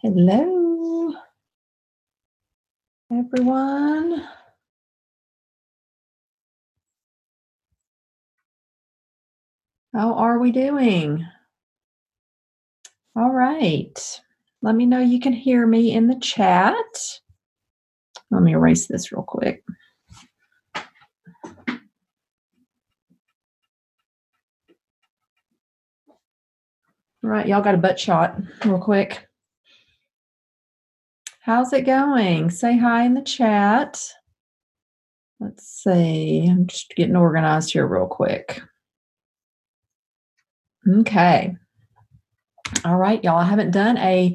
Hello, everyone. How are we doing? All right. Let me know you can hear me in the chat. Let me erase this real quick. All right, y'all got a butt shot real quick. How's it going? Say hi in the chat. Let's see. I'm just getting organized here real quick. Okay. All right, y'all. I haven't done a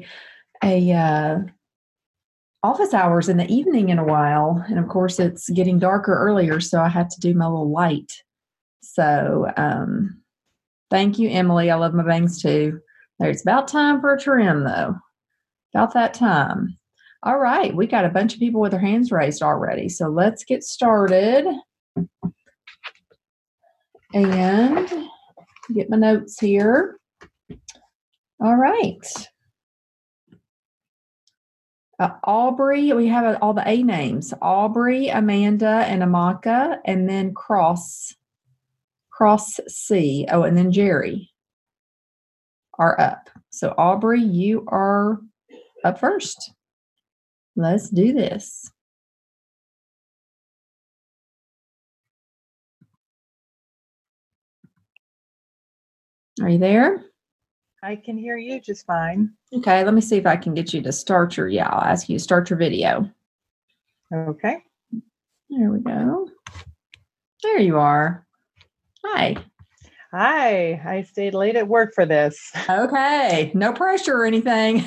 office hours in the evening in a while. And of course, it's getting darker earlier, so I had to do my little light. So thank you, Emily. I love my bangs too. It's about time for a trim, though. About that time. All right, we got a bunch of people with their hands raised already. So let's get started and get my notes here. All right. Aubrey, we have all the A names. Aubrey, Amanda, and Amaka, and then Cross C. Oh, and then Jerry are up. So Aubrey, you are up first. Let's do this. Are you there? I can hear you just fine. Okay, let me see if I can get you to start your, I'll ask you to start your video. Okay. There we go. There you are. Hi. Hi, I stayed late at work for this. Okay, no pressure or anything.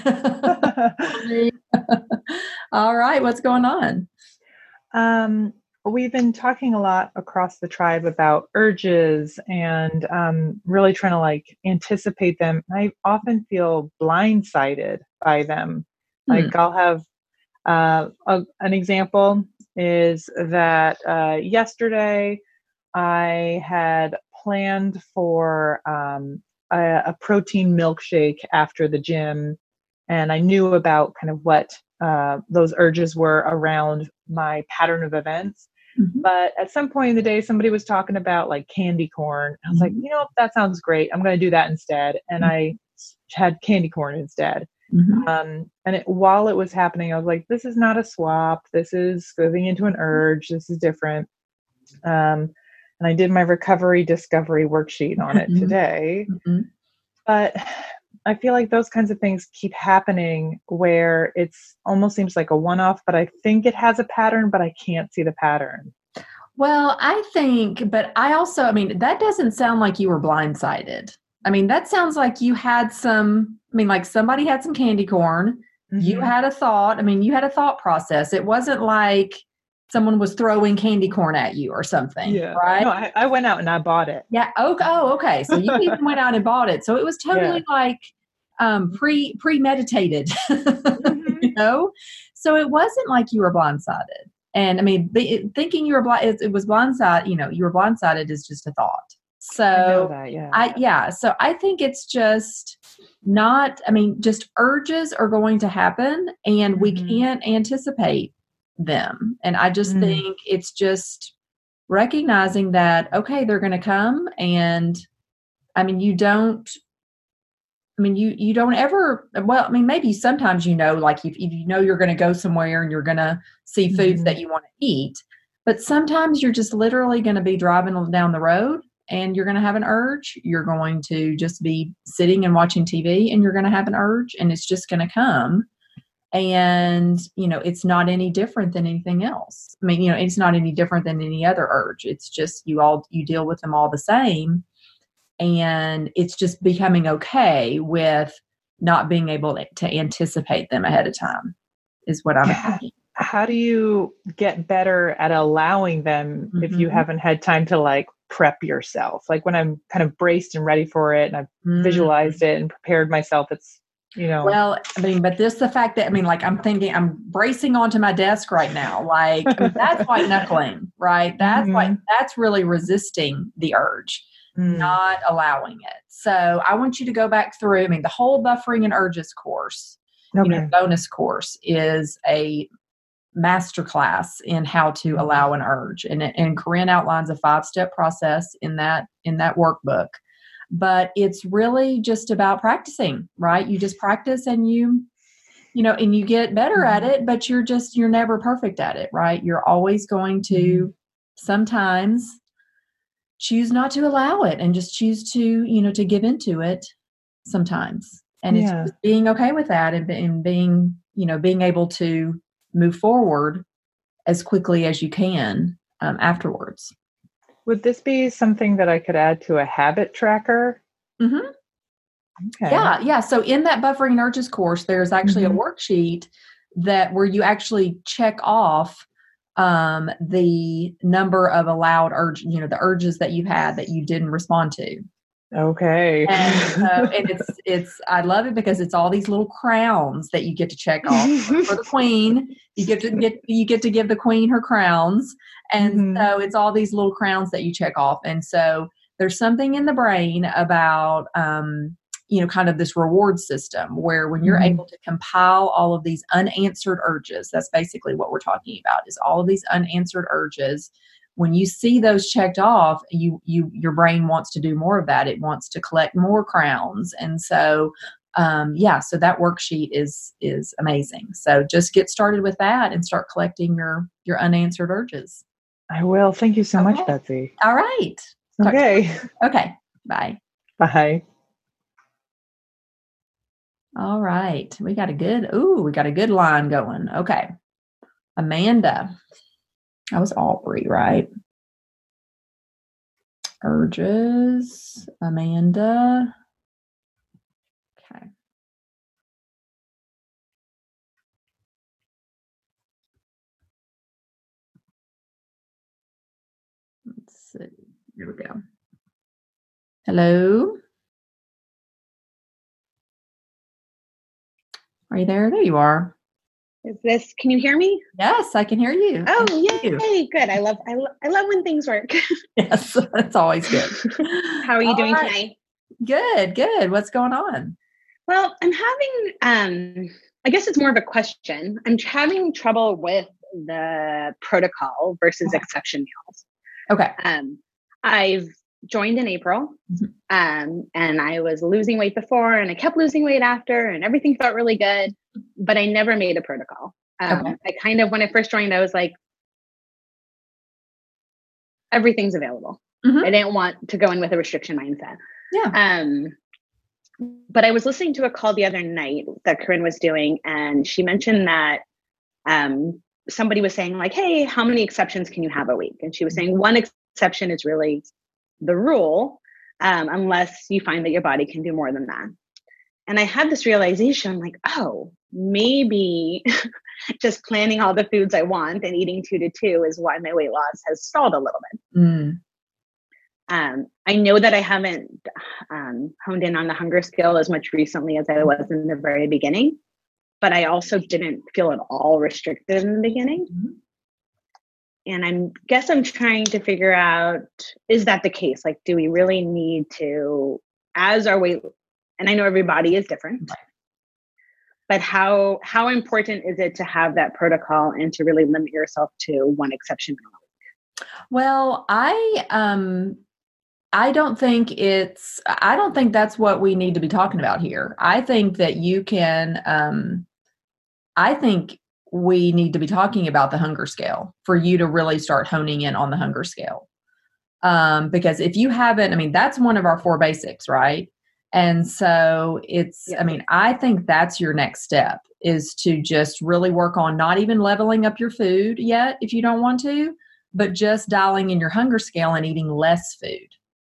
All right, what's going on? We've been talking a lot across the tribe about urges and really trying to anticipate them. I often feel blindsided by them. Like I'll have an example is that yesterday I had planned for a protein milkshake after the gym, and I knew about kind of what those urges were around my pattern of events. Mm-hmm. But at some point in the day, somebody was talking about like candy corn. I was like, that sounds great. I'm going to do that instead. And I had candy corn instead. Mm-hmm. And while it was happening, I was like, this is not a swap. This is moving into an urge. This is different. And I did my recovery discovery worksheet on it today. Mm-hmm. But I feel like those kinds of things keep happening where it's almost seems like a one-off, but I think it has a pattern, but I can't see the pattern. Well, that doesn't sound like you were blindsided. I mean, that sounds like you had like somebody had some candy corn. Mm-hmm. You had a thought. I mean, you had a thought process. It wasn't like someone was throwing candy corn at you or something, right? No, I went out and I bought it. Yeah. Okay. So you even went out and bought it. So it was totally premeditated, mm-hmm. So it wasn't like you were blindsided. And I mean, thinking you were it was blindsided, you were blindsided is just a thought. So I know that, So I think it's just just urges are going to happen and mm-hmm. we can't anticipate them. And I just mm-hmm. think it's just recognizing that, okay, they're going to come. And I mean, you don't ever, maybe sometimes, like if you know you're going to go somewhere and you're going to see foods mm-hmm. that you want to eat, but sometimes you're just literally going to be driving down the road and you're going to have an urge. You're going to just be sitting and watching TV and you're going to have an urge and it's just going to come. And, it's not any different than anything else. I mean, it's not any different than any other urge. It's just you deal with them all the same. And it's just becoming okay with not being able to anticipate them ahead of time is what I'm thinking. How do you get better at allowing them mm-hmm. if you haven't had time to prep yourself? Like when I'm kind of braced and ready for it and I've mm-hmm. visualized it and prepared myself, it's, Well, but the fact that, I'm thinking I'm bracing onto my desk right now. That's white knuckling, right? That's mm-hmm. That's really resisting the urge. Not allowing it. So I want you to go back through, the whole buffering and urges course. Okay. bonus course is a masterclass in how to allow an urge. And Corinne outlines a 5-step process in that workbook. But it's really just about practicing, right? You just practice and you get better at it, but you're never perfect at it, right? You're always going to sometimes choose not to allow it and just choose to, to give into it sometimes. And it's just being okay with that and being, being able to move forward as quickly as you can afterwards. Would this be something that I could add to a habit tracker? Mm-hmm. Okay. Yeah. So in that Buffering Urges course, there's actually a worksheet where you actually check off the number of allowed the urges that you had that you didn't respond to. Okay. And it's I love it because it's all these little crowns that you get to check off for the queen. You get to give the queen her crowns, and so it's all these little crowns that you check off. And so there's something in the brain about kind of this reward system where when you're able to compile all of these unanswered urges, that's basically what we're talking about, is all of these unanswered urges. When you see those checked off, your brain wants to do more of that. It wants to collect more crowns. And so, so that worksheet is amazing. So just get started with that and start collecting your unanswered urges. I will. Thank you so much, Betsy. All right. Okay. Okay. Bye. Bye. All right. We got a good line going. Okay. Amanda. That was Aubrey, right? Urges. Amanda. Okay. Let's see. Here we go. Hello. Are you there? There you are. Can you hear me? Yes, I can hear you. Oh, yay. Good. I love when things work. Yes, that's always good. How are you doing tonight? Good. What's going on? Well, I'm having, I guess it's more of a question. I'm having trouble with the protocol versus exception meals. Okay. I've joined in April, and I was losing weight before, and I kept losing weight after, and everything felt really good, but I never made a protocol. I kind of, when I first joined, I was like, everything's available. I didn't want to go in with a restriction mindset. Yeah. But I was listening to a call the other night that Corinne was doing, and she mentioned that somebody was saying like, hey, how many exceptions can you have a week? And she was saying one exception is really the rule, unless you find that your body can do more than that. And I had this realization like, oh, maybe just planning all the foods I want and eating 2 to 2 is why my weight loss has stalled a little bit. I know that I haven't honed in on the hunger scale as much recently as I was in the very beginning, but I also didn't feel at all restricted in the beginning. And I'm trying to figure out, is that the case? Like, do we really need to, as our weight, and I know everybody is different, but how important is it to have that protocol and to really limit yourself to one exception a week? Well, I don't think that's what we need to be talking about here. I think that you can, I think we need to be talking about the hunger scale for you to really start honing in on the hunger scale. Because if you haven't, that's one of our 4 basics, right? And so I think that's your next step, is to just really work on not even leveling up your food yet if you don't want to, but just dialing in your hunger scale and eating less food.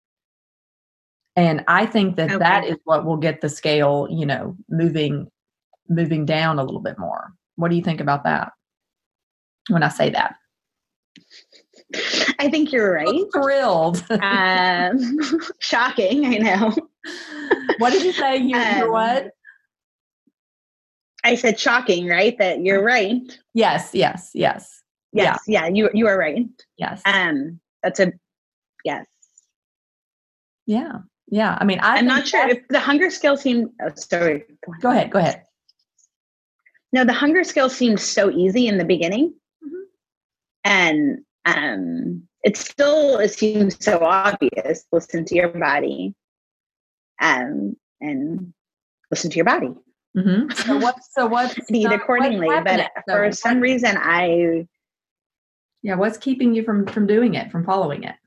And I think that that is what will get the scale, moving down a little bit more. What do you think about that when I say that? I think you're right. I'm thrilled. Shocking, I know. What did you say? You're what? I said shocking, right? That you're right. Yes. Yeah, you are right. Yes. That's a yes. Yeah. I'm not sure if the hunger scale seemed. Oh, sorry. Go ahead. No, the hunger scale seemed so easy in the beginning. And it seems so obvious. Listen to your body, and listen to your body. So what's eat accordingly? But for some reason, what's keeping you from doing it, from following it?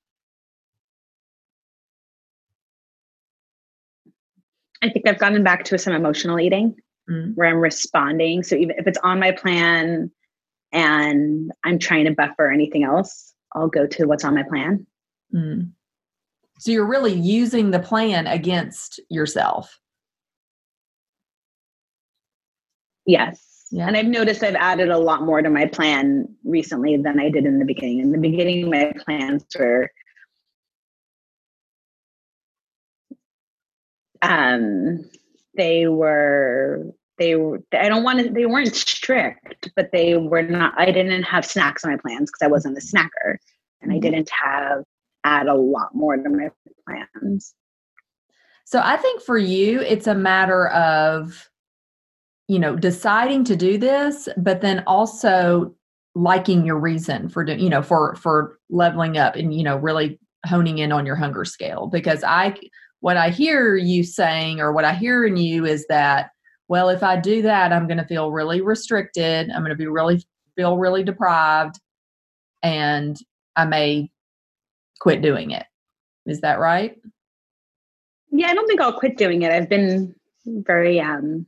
I think I've gotten back to some emotional eating where I'm responding. So even if it's on my plan and I'm trying to buffer anything else, I'll go to what's on my plan. So you're really using the plan against yourself. Yes. Yeah. And I've noticed I've added a lot more to my plan recently than I did in the beginning. In the beginning, my plans were they weren't strict, but they were not, I didn't have snacks on my plans because I wasn't a snacker, and I didn't add a lot more to my plans. So I think for you, it's a matter of, deciding to do this, but then also liking your reason for doing, for leveling up and, really honing in on your hunger scale. Because what I hear you saying, or what I hear in you, is that, well, if I do that, I'm going to feel really restricted. I'm going to feel really deprived, and I may quit doing it. Is that right? Yeah, I don't think I'll quit doing it. I've been very,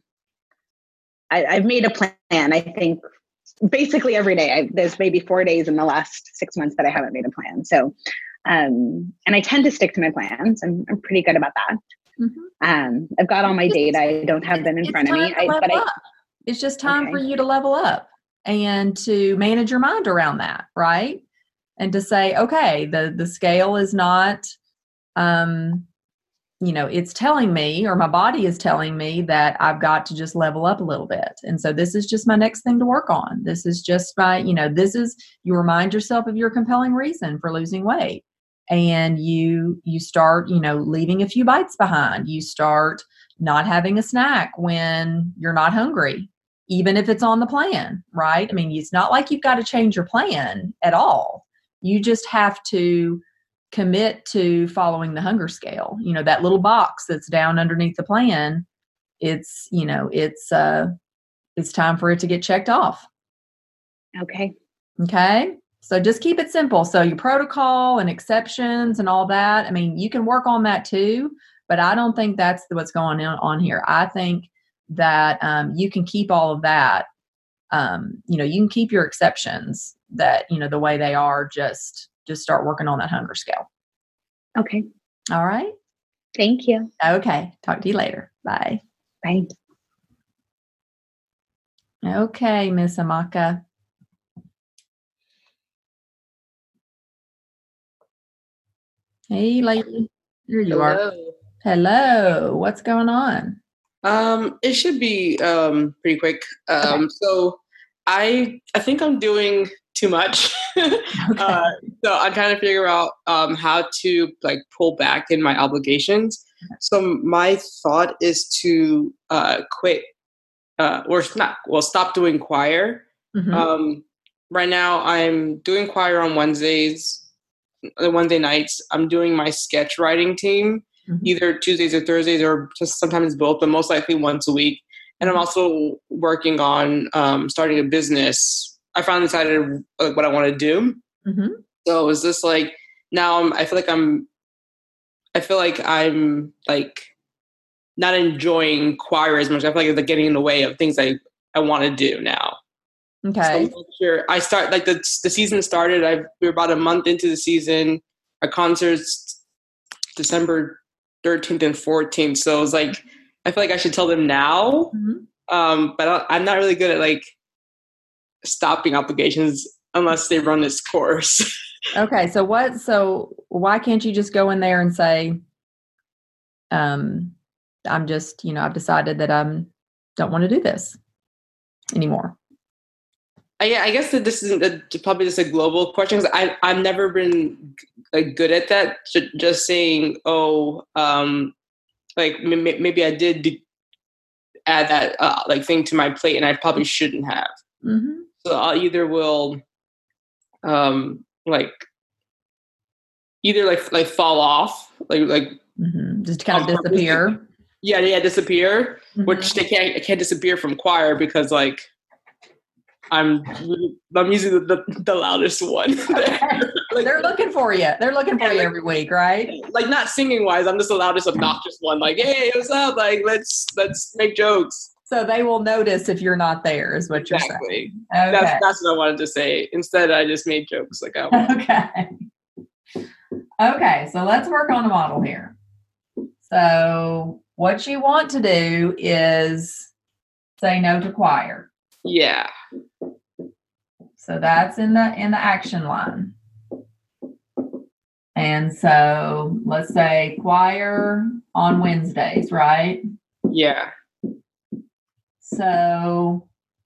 I've made a plan. I think basically every day. There's maybe 4 days in the last 6 months that I haven't made a plan. So, and I tend to stick to my plans. I'm pretty good about that. I've got all my data. I don't have them in front of me. It's just time for you to level up and to manage your mind around that, right? And to say, okay, the scale is not, it's telling me, or my body is telling me, that I've got to just level up a little bit. And so this is just my next thing to work on. This is just you remind yourself of your compelling reason for losing weight. And you start, leaving a few bites behind. You start not having a snack when you're not hungry, even if it's on the plan, right? I mean, it's not like you've got to change your plan at all. You just have to commit to following the hunger scale. That little box that's down underneath the plan, it's time for it to get checked off. Okay. So just keep it simple. So your protocol and exceptions and all that, I mean, you can work on that too, but I don't think that's what's going on here. I think that you can keep all of that. You can keep your exceptions that, the way they are. Just start working on that hunger scale. Okay. All right. Thank you. Okay. Talk to you later. Bye. Bye. Okay, Miss Amaka. Hey, lady. Here you are. Hello. What's going on? It should be pretty quick. Okay. So I think I'm doing too much. Okay. So I'm trying to figure out how to pull back in my obligations. So my thought is to quit stop doing choir. Right now I'm doing choir on Wednesday nights. I'm doing my sketch writing team either Tuesdays or Thursdays, or just sometimes both, but most likely once a week. And I'm also working on starting a business. I finally decided what I want to do. So is this now I feel like I'm not enjoying choir as much. I feel like it's getting in the way of things I want to do now. Okay. So sure. I start the season started. We're about a month into the season. Our concert's December 13th and 14th. So it's I feel like I should tell them now. But I'm not really good at stopping obligations unless they run this course. Okay. So why can't you just go in there and say, I'm just, I've decided that I don't want to do this anymore. I guess that this isn't probably just a global question, because I've never been good at that. Just saying, maybe I did add that like thing to my plate, and I probably shouldn't have. Mm-hmm. So I either will like fall off, just kind of disappear. Disappear. Which I can't disappear from choir because like I'm usually the loudest one. Like, they're looking for you. They're looking for you every week, right? Like not singing wise, I'm just the loudest, obnoxious one. Like, hey, what's up? Like, let's make jokes. So they will notice if you're not there, is what you're saying. Okay. That's what I wanted to say. Instead, I just made jokes. Like, Okay. So let's work on a model here. So what you want to do is say no to choir. Yeah. So that's in the action line. And so let's say choir on Wednesdays, right? Yeah. So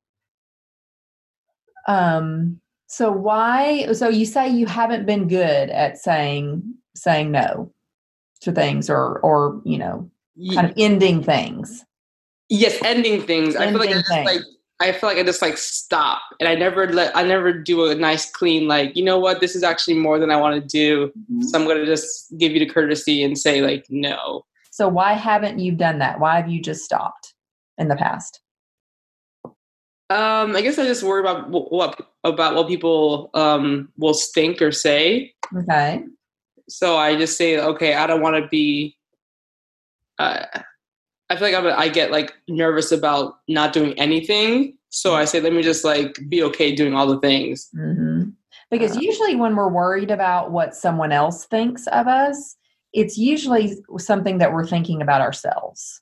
so you say you haven't been good at saying no to things or kind of ending things. Yes, ending things. I feel like I just like stop, and I never do a nice clean like, you know what, this is actually more than I want to do. Mm-hmm. So I'm going to just give you the courtesy and say like no. So why haven't you done that? Why have you just stopped in the past? I guess I just worry about what people will think or say. Okay. So I just say, okay, I don't want to be. I feel like I get like nervous about not doing anything. So I say, let me just like be okay doing all the things. Mm-hmm. Because usually when we're worried about what someone else thinks of us, it's usually something that we're thinking about ourselves.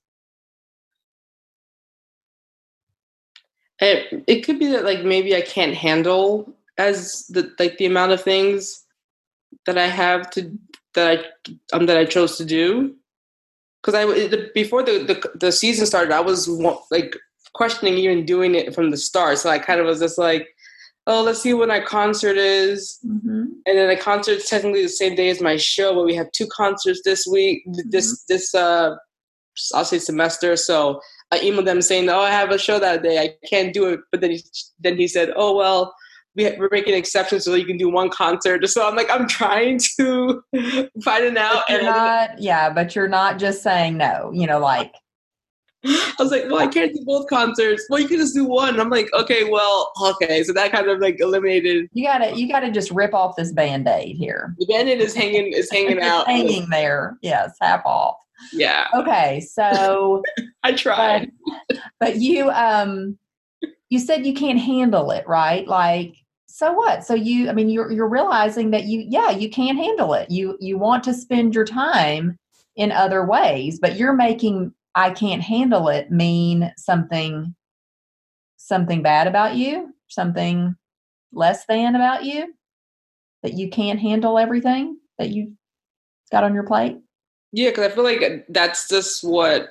It could be that like maybe I can't handle the amount of things that I have that I chose to do. Because before the season started, I was like questioning even doing it from the start. So I kind of was just like, oh, let's see when our concert is. Mm-hmm. And then the concert's technically the same day as my show, but we have 2 concerts this week, this I'll say semester. So I emailed them saying, oh, I have a show that day. I can't do it. But then he said, oh, well, we're making exceptions so you can do 1 concert. So I'm like, I'm trying to find it out. But you're not just saying no, like. I was like, well, I can't do both concerts. Well, you can just do 1. I'm like, okay. So that kind of like eliminated. You gotta just rip off this Band-Aid here. The Band-Aid is hanging out. Hanging there. Yes, half off. Yeah. Okay, so I tried. But you said you can't handle it, right? Like, so what? So you're realizing that you can't handle it. You want to spend your time in other ways, but you're making I can't handle it mean something bad about you, something less than about you, that you can't handle everything that you've got on your plate. Yeah, because I feel like that's just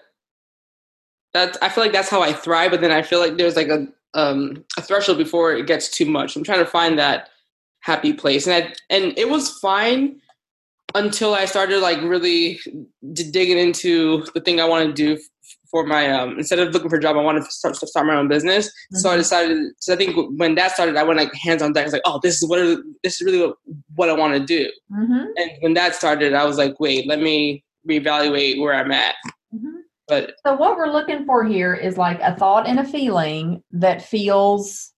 I feel like that's how I thrive, but then I feel like there's like a threshold before it gets too much. I'm trying to find that happy place, and it was fine until I started like really digging into the thing I want to do for my instead of looking for a job, I wanted to start my own business. Mm-hmm. So I decided. So I think when that started, I went like hands on deck. I was like, oh, this is really what I want to do. Mm-hmm. And when that started, I was like, wait, let me reevaluate where I'm at. Mm-hmm. But so what we're looking for here is like a thought and a feeling that feels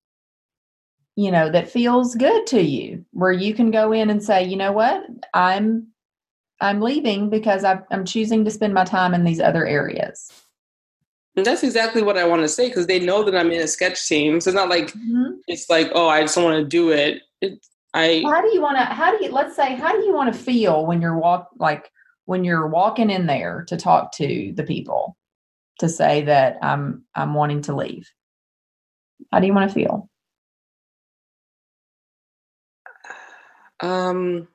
good to you, where you can go in and say, you know what, I'm leaving because I'm choosing to spend my time in these other areas. And that's exactly what I want to say, because they know that I'm in a sketch team. So it's not like it's like, oh, I just don't want to do it. How do you want to feel when you're walking in there to talk to the people to say that I'm wanting to leave? How do you want to feel? I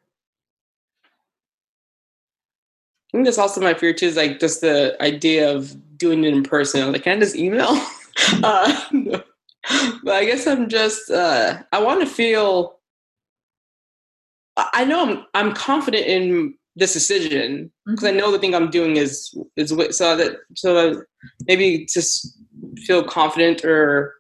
think that's also my fear too, is like just the idea of doing it in person. I'm like, can I just email? No. But I guess I'm just, I want to feel, I know I'm confident in this decision because I know the thing I'm doing is so maybe just feel confident or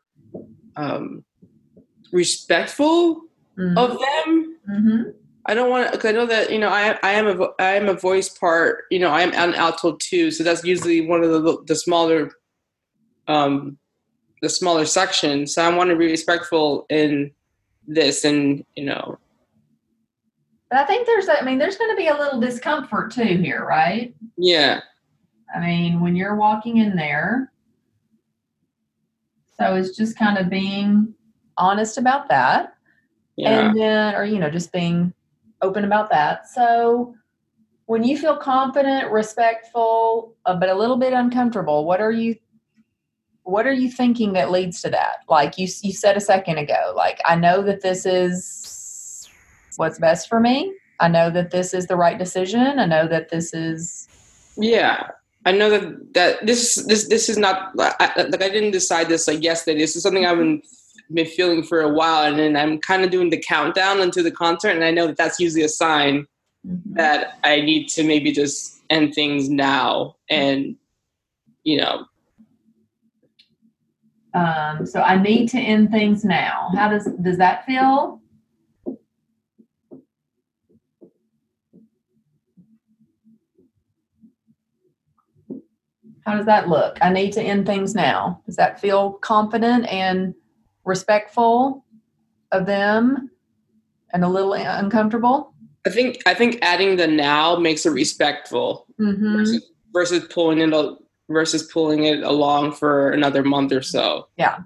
respectful of them. Mm-hmm. I don't want to, because I know that, I am a voice part, I am an alto too. So that's usually one of the smaller sections. So I want to be respectful in this and, But I think there's going to be a little discomfort too here, right? Yeah. I mean, when you're walking in there, so it's just kind of being honest about that. Yeah. And then, or, just being open about that. So when you feel confident, respectful, but a little bit uncomfortable, what are you thinking that leads to that? Like you said a second ago, like, I know that this is what's best for me. I know that this is the right decision. I know that this is. Yeah. I know that this is not like I didn't decide this like yesterday. This is something I've been feeling for a while, and then I'm kind of doing the countdown into the concert, and I know that that's usually a sign that I need to maybe just end things now, and So I need to end things now. How does that feel? How does that look? I need to end things now. Does that feel confident and respectful of them and a little uncomfortable? I think adding the now makes it respectful versus pulling it along for another month or so. Yeah.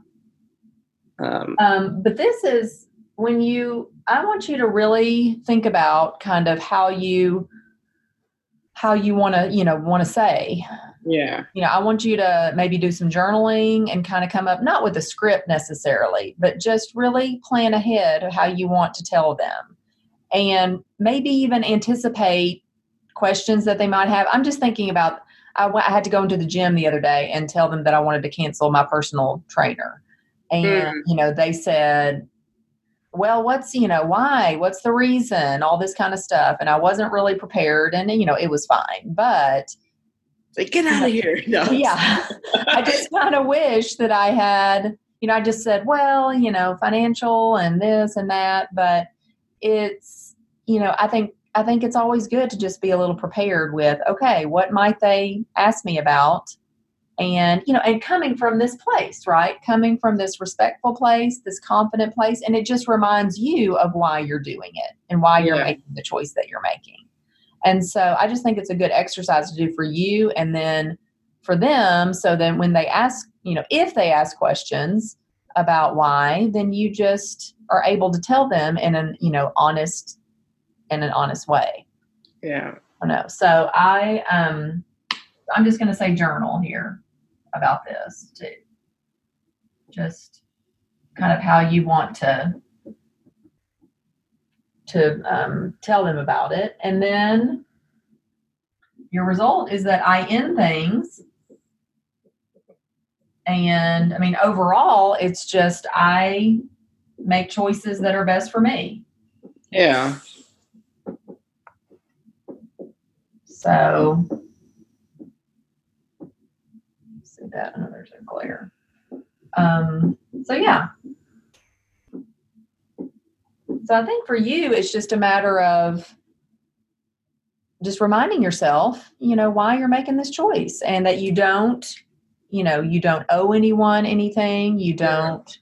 But this is I want you to really think about kind of how you want to say. Yeah. I want you to maybe do some journaling and kind of come up, not with a script necessarily, but just really plan ahead of how you want to tell them. And maybe even anticipate questions that they might have. I'm just thinking about, I had to go into the gym the other day and tell them that I wanted to cancel my personal trainer. And, they said, well, why? What's the reason? All this kind of stuff. And I wasn't really prepared, and, it was fine. But like, get out of here. No. Yeah. I just kind of wish that I had, I just said, well, financial and this and that, but it's, I think it's always good to just be a little prepared with, okay, what might they ask me about? And, and coming from this place, right? Coming from this respectful place, this confident place. And it just reminds you of why you're doing it and why you're making the choice that you're making. And so I just think it's a good exercise to do for you and then for them. So then when they ask, if they ask questions about why, then you just are able to tell them in an honest way. Yeah. I know. So I'm just going to say journal here about this too. Just kind of how you want to tell them about it. And then your result is that I end things. And overall, it's just I make choices that are best for me. Yeah. So, see that? Oh, there's a glare. So yeah. So I think for you, it's just a matter of just reminding yourself, why you're making this choice, and that you don't owe anyone anything. You don't,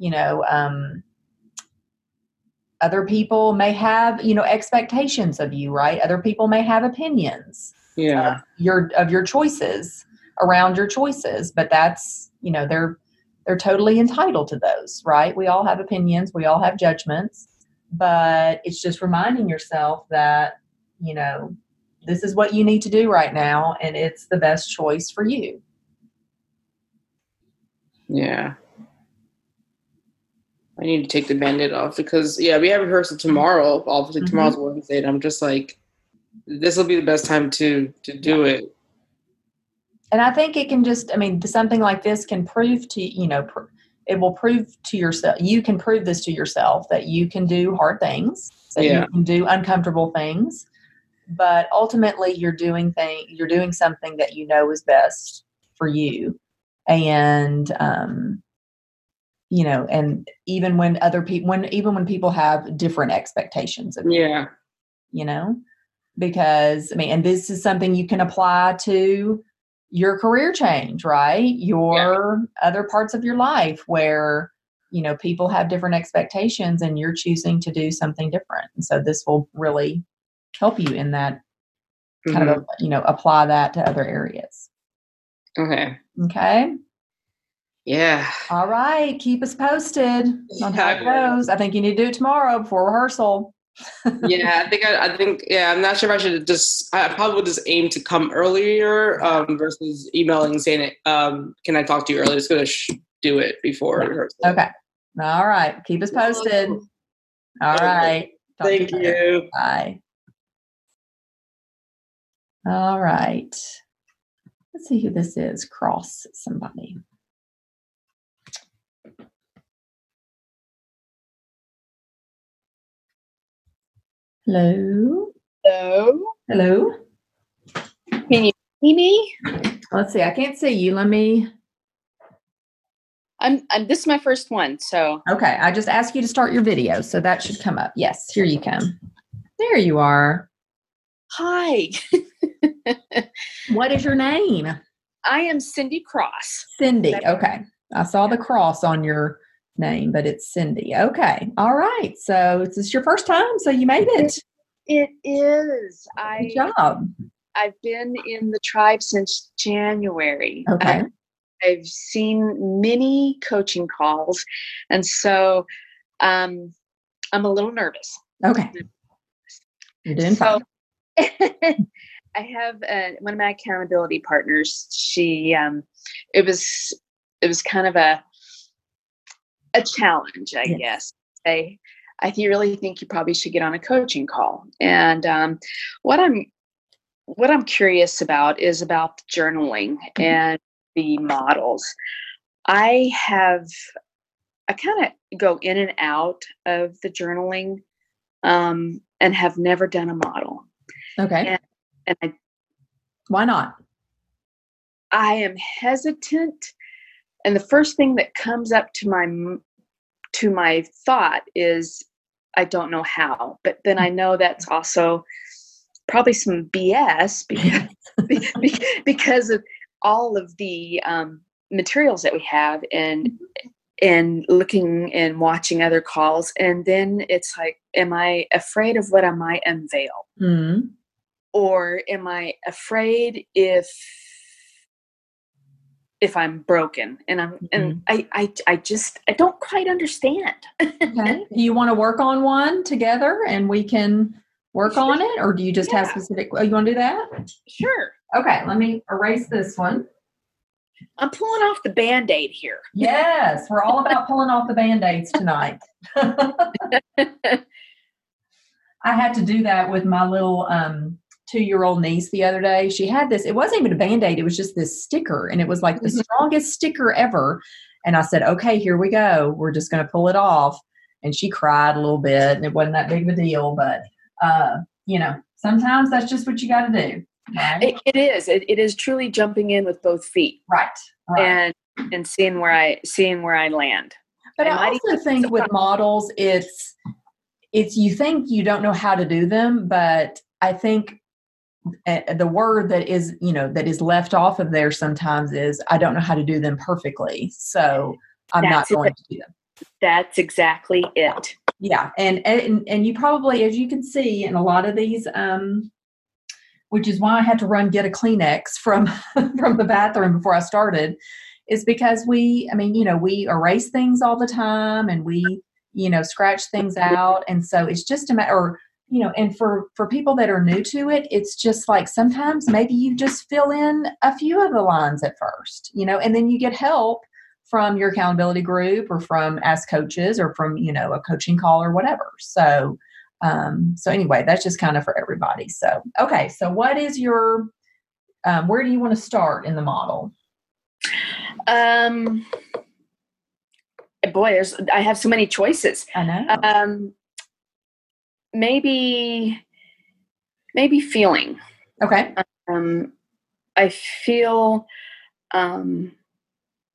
other people may have, expectations of you, right? Other people may have opinions of your choices, around your choices, but that's, they're totally entitled to those, right? We all have opinions. We all have judgments. But it's just reminding yourself that, this is what you need to do right now, and it's the best choice for you. Yeah. I need to take the Band-Aid off because, we have rehearsal tomorrow. Obviously, tomorrow's Wednesday, and I'm just like, this will be the best time to do it. And I think it can just, something like this can prove to, it will prove to yourself, you can prove this to yourself that you can do hard things, that you can do uncomfortable things, but ultimately you're doing something that is best for you. And, and even when when people have different expectations of you, because and this is something you can apply to your career change, right? Your other parts of your life where, people have different expectations and you're choosing to do something different. And so this will really help you in that kind of, apply that to other areas. Okay. Yeah. All right. Keep us posted on how it goes. I think you need to do it tomorrow before rehearsal. Yeah, I think, I'm not sure if I should I probably would just aim to come earlier versus emailing saying, can I talk to you earlier? Just going to do it before rehearsal. Okay. All right. Keep us posted. All right. Thank you. Bye. All right. Let's see who this is. Cross somebody. Hello. Can you see me? Let's see. I can't see you. Let me. This is my first one, so. Okay. I just asked you to start your video, so that should come up. Yes. Here you come. There you are. Hi. What is your name? I am Cindy Cross. Cindy. Okay. I saw the cross on your name, but it's Cindy. Okay. All right. So is this your first time? So you made it. It is. Good job. I've been in the tribe since January. Okay. I've seen many coaching calls, and so I'm a little nervous. Okay. You're doing fine. I have one of my accountability partners. She, it was kind of a challenge, I guess. I really think you probably should get on a coaching call. And what I'm curious about is about journaling and the models. I kind of go in and out of the journaling, and have never done a model. Okay. And why not? I am hesitant, and the first thing that comes up to my thought is I don't know how. But then I know that's also probably some BS because of all of the materials that we have and looking and watching other calls. And then it's like, am I afraid of what I might unveil? Mm-hmm. Or am I afraid if I'm broken? And I don't quite understand. Okay. Do you want to work on one together and we can work on it? Or do you just have specific, you want to do that? Sure. Okay. Let me erase this one. I'm pulling off the Band-Aid here. Yes. We're all about pulling off the Band-Aids tonight. I had to do that with my little 2-year-old niece the other day. She had this, it wasn't even a Band-Aid, it was just this sticker, and it was like the strongest sticker ever. And I said, okay, here we go. We're just going to pull it off. And she cried a little bit, and it wasn't that big of a deal, but sometimes that's just what you got to do. Right? It is. It is truly jumping in with both feet. Right. And seeing where I land. But I also think with models, it's you think you don't know how to do them, but I think the word that is left off of there sometimes is I don't know how to do them perfectly, so I'm not going to do them. That's exactly it. Yeah, and you probably, as you can see in a lot of these, which is why I had to get a Kleenex from the bathroom before I started, is because we erase things all the time, and we scratch things out, and so it's just a matter. And for people that are new to it, it's just like sometimes maybe you just fill in a few of the lines at first, and then you get help from your accountability group or from Ask Coaches or from, a coaching call or whatever. So anyway, that's just kind of for everybody. So, okay. So what is your, where do you want to start in the model? Boy, I have so many choices. I know. Maybe feeling. Okay. I feel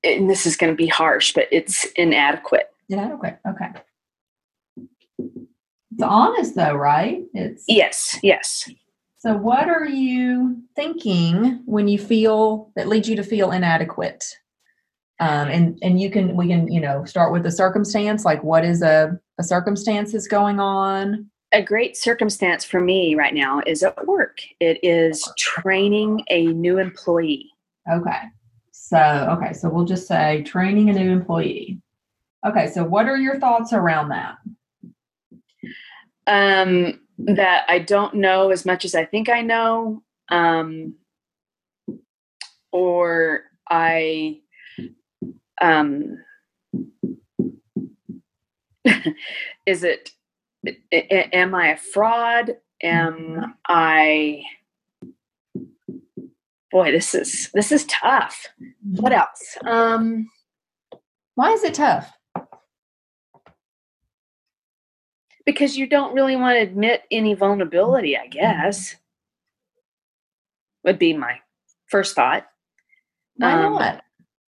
and this is going to be harsh, but it's inadequate. Inadequate. Okay. It's honest though, right? It's Yes. So what are you thinking when you feel that leads you to feel inadequate? And we can, start with the circumstance, like what is a circumstance that's going on? A great circumstance for me right now is at work. It is training a new employee. Okay. So we'll just say training a new employee. Okay. So what are your thoughts around that? That I don't know as much as I think I know. Or I, am I a fraud? Boy, this is tough. What else? Why is it tough? Because you don't really want to admit any vulnerability, I guess, would be my first thought. Why not?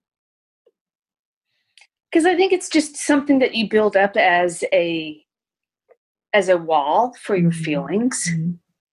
Because I think it's just something that you build up as a wall for your feelings. Mm-hmm.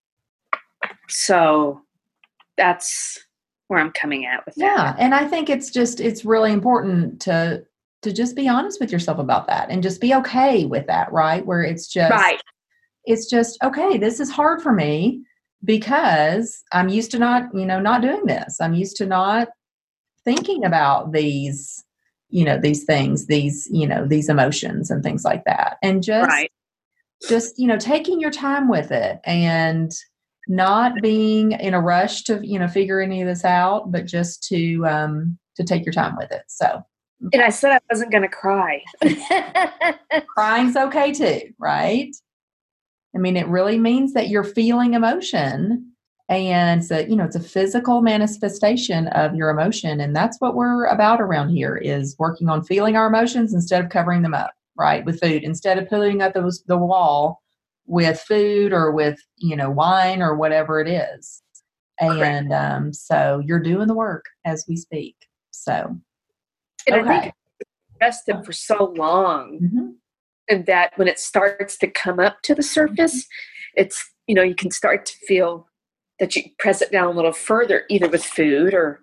So that's where I'm coming at with that. Yeah, and I think it's really important to just be honest with yourself about that and just be okay with that, right? Where it's just right. It's just, okay, this is hard for me because I'm used to not doing this. I'm used to not thinking about these things, these emotions and things like that. And just taking your time with it and not being in a rush to, figure any of this out, but just to take your time with it. So. And I said I wasn't going to cry. Crying's okay too, right? I mean, it really means that you're feeling emotion, and so, it's a physical manifestation of your emotion. And that's what we're about around here, is working on feeling our emotions instead of covering them up, right? With food, instead of putting up the wall with food or with, wine or whatever it is. And so you're doing the work as we speak. So. And I think it's rested for so long, and that when it starts to come up to the surface, it's, you can start to feel that you press it down a little further, either with food or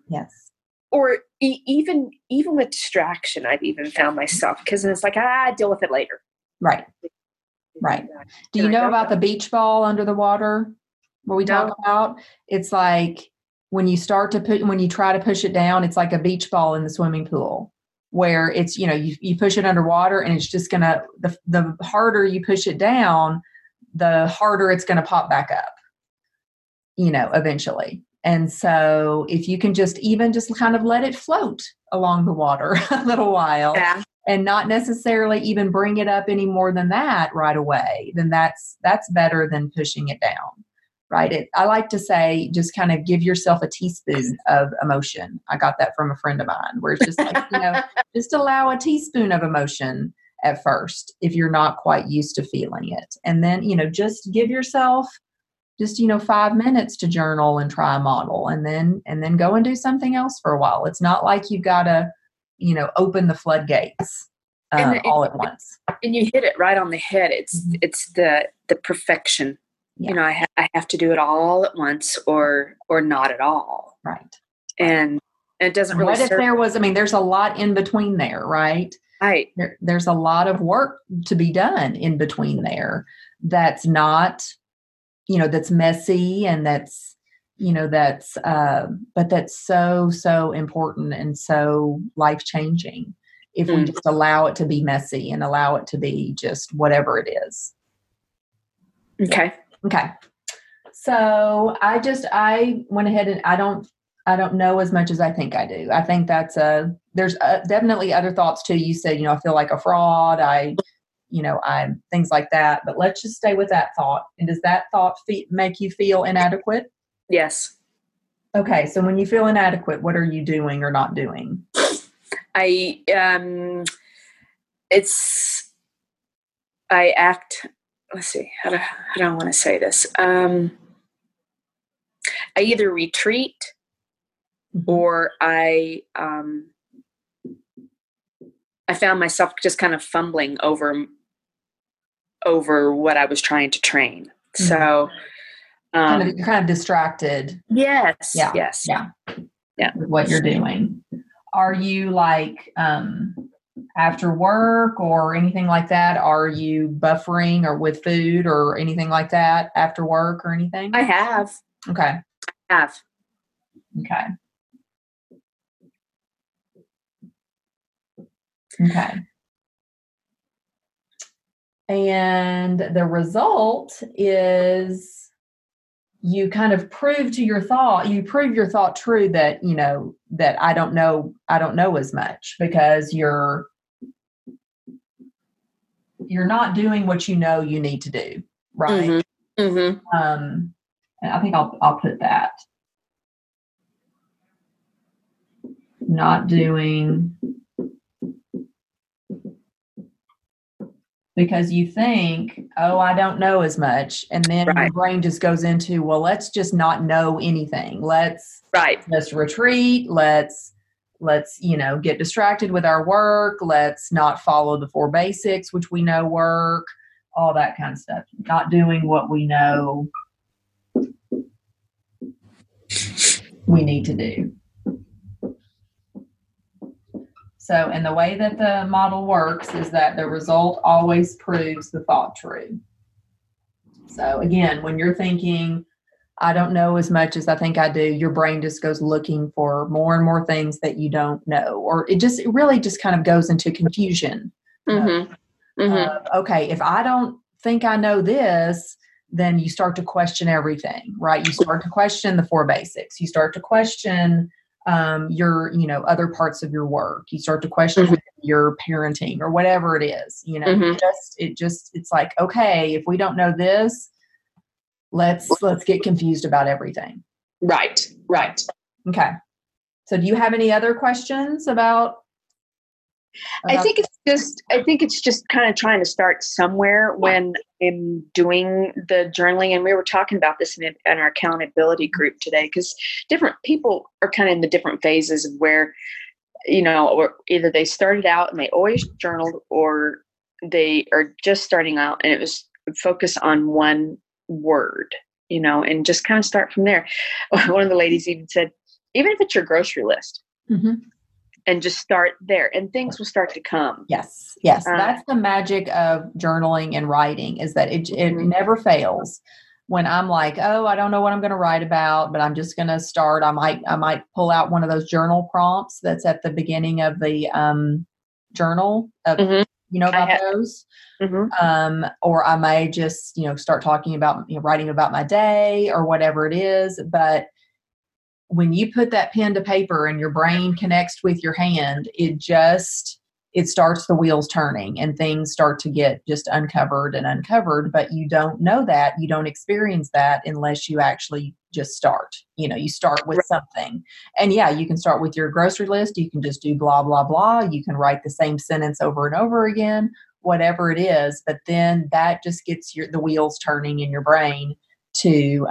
even with distraction. I've even found myself, because it's like, I deal with it later. Right. Do you know about the beach ball under the water where we talk about? It's like when you try to push it down, it's like a beach ball in the swimming pool, where it's, you push it underwater and it's just gonna, the harder you push it down, the harder it's gonna pop back up, eventually. And so if you can just kind of let it float along the water a little while, and not necessarily even bring it up any more than that right away, then that's better than pushing it down. Right. I like to say, just kind of give yourself a teaspoon of emotion. I got that from a friend of mine, where it's just like, just allow a teaspoon of emotion at first, if you're not quite used to feeling it. And then, just give yourself just, 5 minutes to journal and try a model, and then go and do something else for a while. It's not like you've got to, open the floodgates all at once. And you hit it right on the head. It's the perfection. Yeah. I have to do it all at once or not at all. Right. And it doesn't really. What if there was? I mean, there's a lot in between there, right? Right. There's a lot of work to be done in between there. That's not, that's messy, and that's, but that's so important and so life changing if we just allow it to be messy and allow it to be just whatever it is. Okay. So I went ahead and I don't know as much as I think I do. I think there's definitely other thoughts too. You said, I feel like a fraud. I'm things like that, but let's just stay with that thought. And does that thought make you feel inadequate? Yes. Okay. So when you feel inadequate, what are you doing or not doing? I act, let's see, how do I want to say this? I either retreat or I I found myself just kind of fumbling over what I was trying to train. So you're kind of distracted. Yes. Yeah. Yes. Yeah. Yeah. With what you're doing. Are you like after work or anything like that? Are you buffering or with food or anything like that after work or anything? I have. Okay. I have. Okay. Okay. And the result is you kind of prove your thought true that, that I don't know as much, because you're not doing what you know you need to do. Right. Mm-hmm. Mm-hmm. And I think I'll put that. Not doing because you think, oh, I don't know as much. And then your brain just goes into, well, let's just not know anything. Let's just retreat. Let's, get distracted with our work. Let's not follow the 4 basics, which we know work, all that kind of stuff. Not doing what we know we need to do. So, and the way that the model works is that the result always proves the thought true. So again, when you're thinking, I don't know as much as I think I do, your brain just goes looking for more and more things that you don't know, or it really just kind of goes into confusion. Mm-hmm. Mm-hmm. Okay, if I don't think I know this, then you start to question everything, right? You start to question the 4 basics. You start to question your, other parts of your work. You start to question your parenting or whatever it is, it's like, okay, if we don't know this, let's get confused about everything. Right. Okay. So do you have any other questions about I think it's just kind of trying to start somewhere when I'm doing the journaling. And we were talking about this in our accountability group today, because different people are kind of in the different phases of where, or either they started out and they always journaled, or they are just starting out and it was focus on one word, and just kind of start from there. One of the ladies even said, even if it's your grocery list, and just start there and things will start to come. Yes. That's the magic of journaling and writing, is that it never fails. When I'm like, oh, I don't know what I'm going to write about, but I'm just going to start. I might pull out one of those journal prompts that's at the beginning of the journal. About those. Or I may just, start talking about, writing about my day or whatever it is. But when you put that pen to paper and your brain connects with your hand, it starts the wheels turning and things start to get just uncovered. But you don't know that, you don't experience that unless you actually just start. You start with something. And you can start with your grocery list. You can just do blah, blah, blah. You can write the same sentence over and over again, whatever it is. But then that just gets the wheels turning in your brain to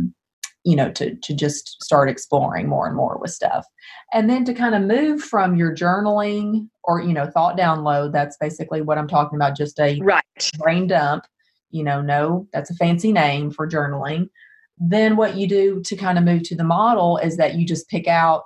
just start exploring more and more with stuff. And then to kind of move from your journaling or, thought download, that's basically what I'm talking about, just a brain dump, no, that's a fancy name for journaling. Then what you do to kind of move to the model is that you just pick out,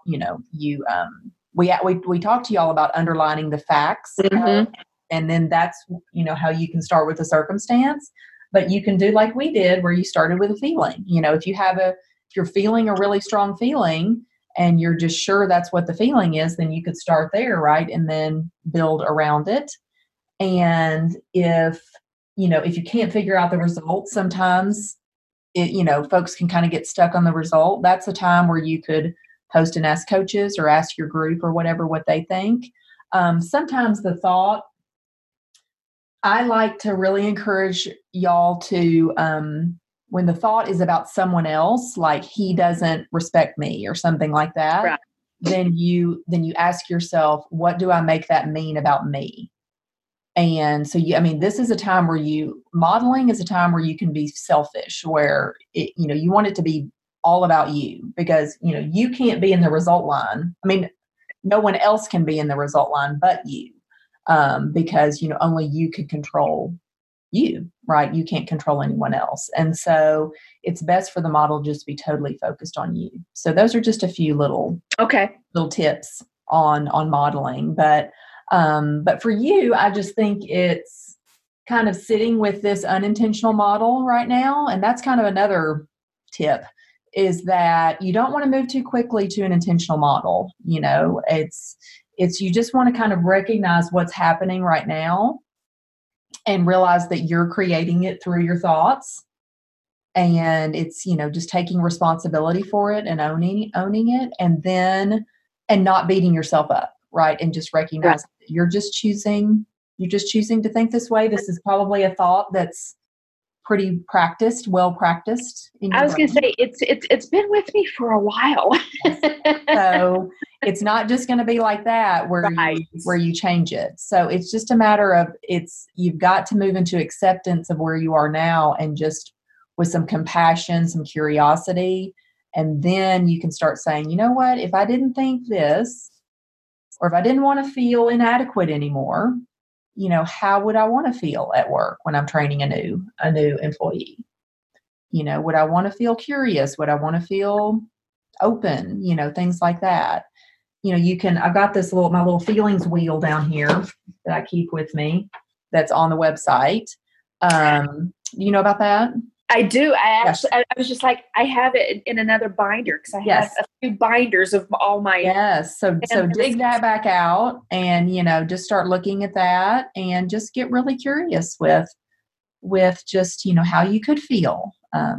we talked to y'all about underlining the facts. And then that's, how you can start with a circumstance. But you can do like we did, where you started with a feeling. If you're feeling a really strong feeling and you're just sure that's what the feeling is, then you could start there, right? And then build around it. And if you can't figure out the result, sometimes folks can kind of get stuck on the result. That's a time where you could post and ask coaches or ask your group or whatever what they think. Sometimes the thought, I like to really encourage y'all to, when the thought is about someone else, like he doesn't respect me or something like that, then you ask yourself, what do I make that mean about me? And so this is a time where modeling is a time where you can be selfish, where you want it to be all about you, because, you can't be in the result line. No one else can be in the result line but you. because, only you can control you, right? You can't control anyone else. And so it's best for the model just to be totally focused on you. So those are just a few little tips on modeling. But for you, I just think it's kind of sitting with this unintentional model right now. And that's kind of another tip, is that you don't want to move too quickly to an intentional model. It's you just want to kind of recognize what's happening right now and realize that you're creating it through your thoughts. And it's, just taking responsibility for it and owning it, and not beating yourself up, right? And just recognize that you're just choosing to think this way. This is probably a thought that's pretty well practiced. I was going to say it's been with me for a while. So it's not just going to be like that where you change it. So it's just a matter of you've got to move into acceptance of where you are now, and just with some compassion, some curiosity, and then you can start saying, you know what, if I didn't think this, or if I didn't want to feel inadequate anymore, how would I want to feel at work when I'm training a new employee? Would I want to feel curious? Would I want to feel open? Things like that. I've got my little feelings wheel down here that I keep with me that's on the website. Do you know about that? I do. I was just like, I have it in another binder, because I have a few binders of all my. Yes. So dig that back out, and, just start looking at that, and just get really curious with just, how you could feel.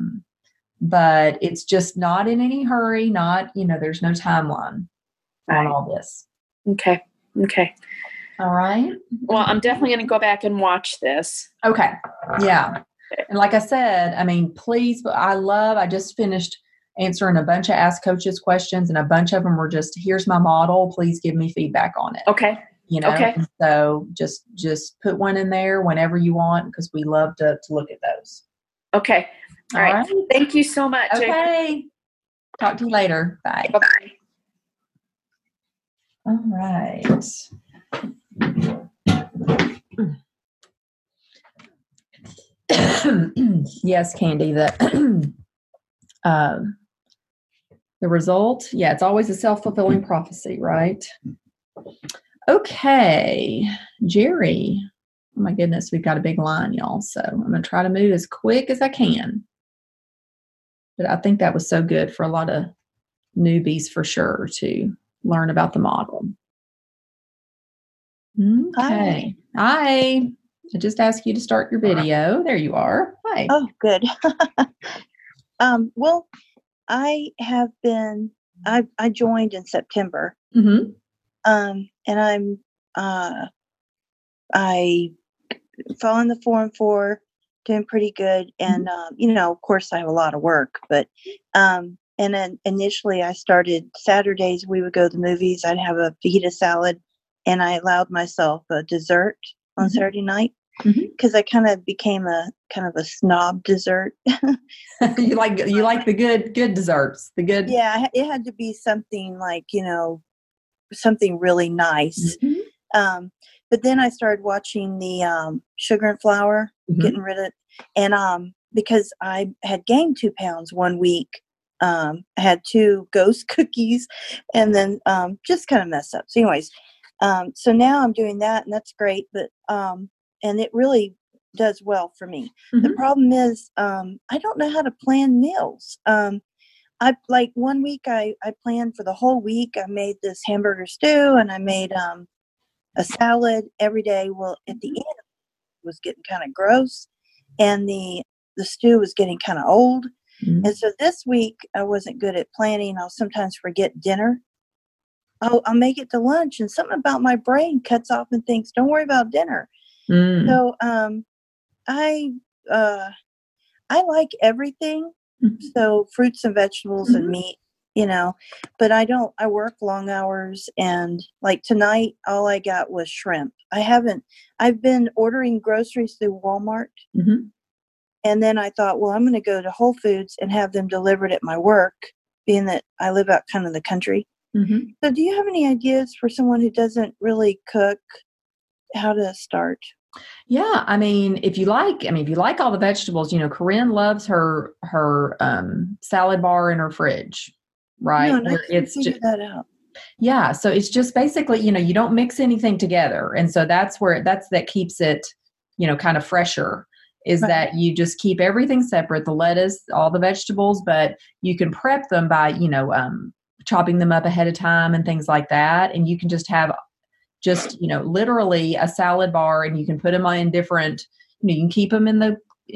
But it's just not in any hurry, there's no timeline on all this. Okay. All right. Well, I'm definitely going to go back and watch this. Okay. Yeah. And like I said, please, I just finished answering a bunch of Ask Coaches questions, and a bunch of them were just, here's my model, please give me feedback on it. Okay. Okay. So just put one in there whenever you want, because we love to look at those. Okay. All right. Thank you so much. Okay. Talk to you later. Bye. Bye-bye. All right. Yes, Candy, the result, it's always a self-fulfilling prophecy, right? Okay, Jerry. Oh my goodness, we've got a big line, y'all. So I'm going to try to move as quick as I can. But I think that was so good for a lot of newbies, for sure, to learn about the model. Okay. Hi. I just asked you to start your video. There you are. Hi. Oh, good. Well, I joined in September. Mm-hmm. And I fell in the Form 4, doing pretty good. And, of course I have a lot of work, but, and then initially I started Saturdays, we would go to the movies. I'd have a fajita salad, and I allowed myself a dessert on Saturday night, because I kind of became a snob dessert. You like the good desserts, the good. Yeah, it had to be something like, something really nice. But then I started watching the Sugar and Flour, getting rid of it. And because I had gained 2 pounds 1 week, I had 2 ghost cookies, and then just kind of messed up. So anyways, so now I'm doing that, and that's great. But and it really does well for me. The problem is I don't know how to plan meals. I like 1 week I planned for the whole week. I made this hamburger stew, and I made a salad every day. Well, at the end, it was getting kind of gross, and the stew was getting kind of old. And so this week I wasn't good at planning. I'll sometimes forget dinner. I'll make it to lunch, and something about my brain cuts off and thinks, don't worry about dinner. So I like everything. So fruits and vegetables and meat, but I work long hours, and like tonight, all I got was shrimp. I've been ordering groceries through Walmart. And then I thought, well, I'm going to go to Whole Foods and have them delivered at my work, being that I live out kind of the country. So do you have any ideas for someone who doesn't really cook, how to start? Yeah, I mean, if you like all the vegetables, Corinne loves her salad bar in her fridge, right? No, and I Where couldn't figure that out. Yeah, so it's just basically, you don't mix anything together, and so that keeps it, kind of fresher. Is Right. that you just keep everything separate, the lettuce, all the vegetables, but you can prep them by, chopping them up ahead of time and things like that, and you can just have literally a salad bar, and you can put them in different, you can keep them in the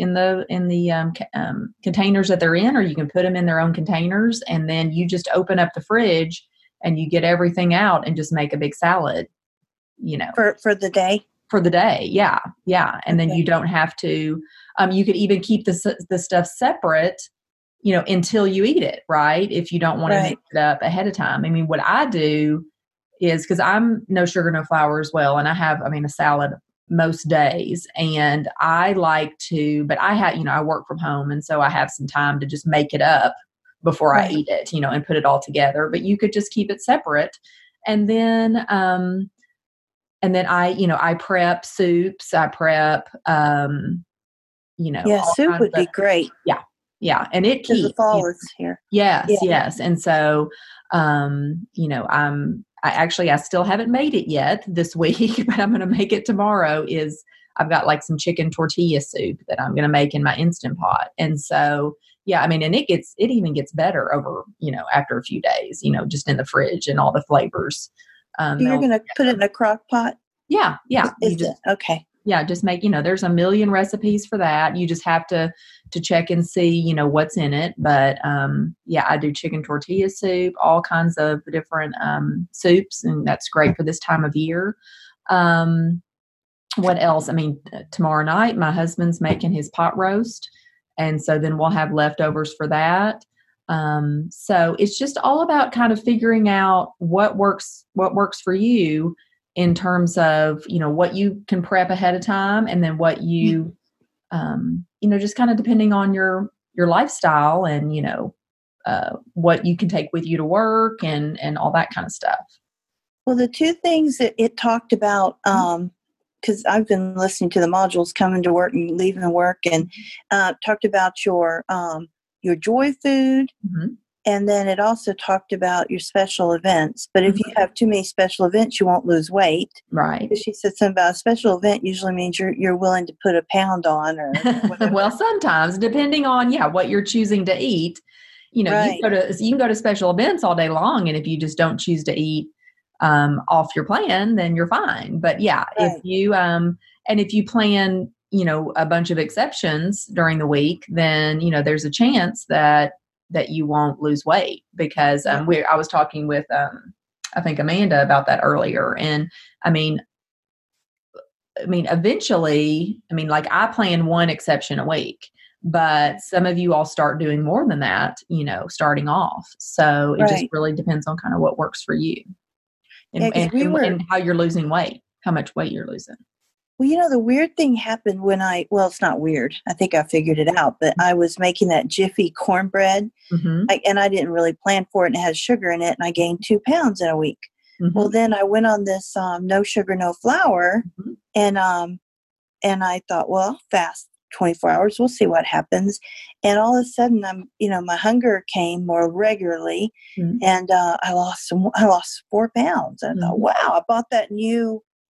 containers that they're in, or you can put them in their own containers, and then you just open up the fridge and you get everything out and just make a big salad, for the day. For the day, yeah, and then you don't have to. You could even keep the stuff separate, until you eat it, right? If you don't want to mix it up ahead of time. I mean, what I do is, because I'm no sugar, no flour as well. And I have, a salad most days, and I like to, but I work from home. And so I have some time to just make it up before I eat it, and put it all together. But you could just keep it separate. And then I prep soups. I prep, soup would be great. Yeah. And it keeps. The fall is here. Yes. And so, I still haven't made it yet this week, but I'm going to make it tomorrow. I've got like some chicken tortilla soup that I'm going to make in my Instant Pot. And so, and it even gets better over, after a few days, just in the fridge, and all the flavors. You're going to put it in a crock pot? Yeah. Okay. Yeah, just make, there's a million recipes for that. You just have to check and see, what's in it. But I do chicken tortilla soup, all kinds of different soups, and that's great for this time of year. What else? Tomorrow night, my husband's making his pot roast, and so then we'll have leftovers for that. So it's just all about kind of figuring out what works for you, in terms of, what you can prep ahead of time, and then what you, just kind of depending on your lifestyle, and, what you can take with you to work, and all that kind of stuff. Well, the two things that it talked about, because I've been listening to the modules coming to work and leaving work, and talked about your joy food. Mm-hmm. And then it also talked about your special events. But if you have too many special events, you won't lose weight. Right. Because she said something about a special event usually means you're willing to put a pound on, or whatever. Well, sometimes, depending on what you're choosing to eat. You can go to special events all day long, and if you just don't choose to eat off your plan, then you're fine. But if you if you plan, a bunch of exceptions during the week, then there's a chance that you won't lose weight, because I was talking with I think Amanda about that earlier, and eventually, like I plan one exception a week, but some of you all start doing more than that, starting off. So it just really depends on kind of what works for you, and how you're losing weight, how much weight you're losing. Well, the weird thing happened when it's not weird. I think I figured it out, but I was making that Jiffy cornbread, and I didn't really plan for it, and it has sugar in it, and I gained 2 pounds in a week. Mm-hmm. Well, then I went on this no sugar, no flour, and I thought, well, I'll fast 24 hours. We'll see what happens. And all of a sudden, my hunger came more regularly, and I lost 4 pounds. And I thought, wow, I bought that new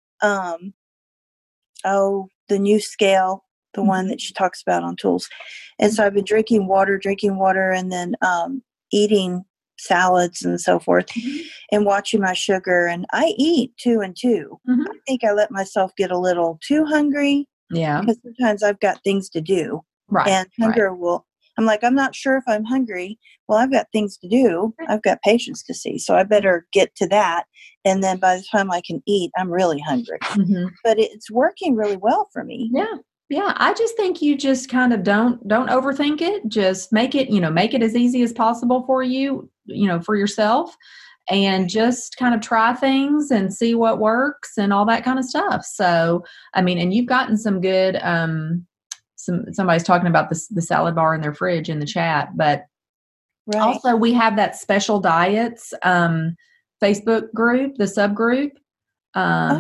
the new scale, the one that she talks about on Tools. And so I've been drinking water, and then eating salads and so forth, and watching my sugar. And I eat 2 and 2. I think I let myself get a little too hungry. Yeah. Because sometimes I've got things to do. Right. And hunger I'm like, I'm not sure if I'm hungry. Well, I've got things to do. I've got patients to see. So I better get to that. And then by the time I can eat, I'm really hungry. But it's working really well for me. Yeah. Yeah. I just think you just kind of don't overthink it. Just make it, make it as easy as possible for you, for yourself, and just kind of try things and see what works and all that kind of stuff. So, and you've gotten some good, somebody's talking about the salad bar in their fridge in the chat, but also we have that Special Diets Facebook group, the subgroup.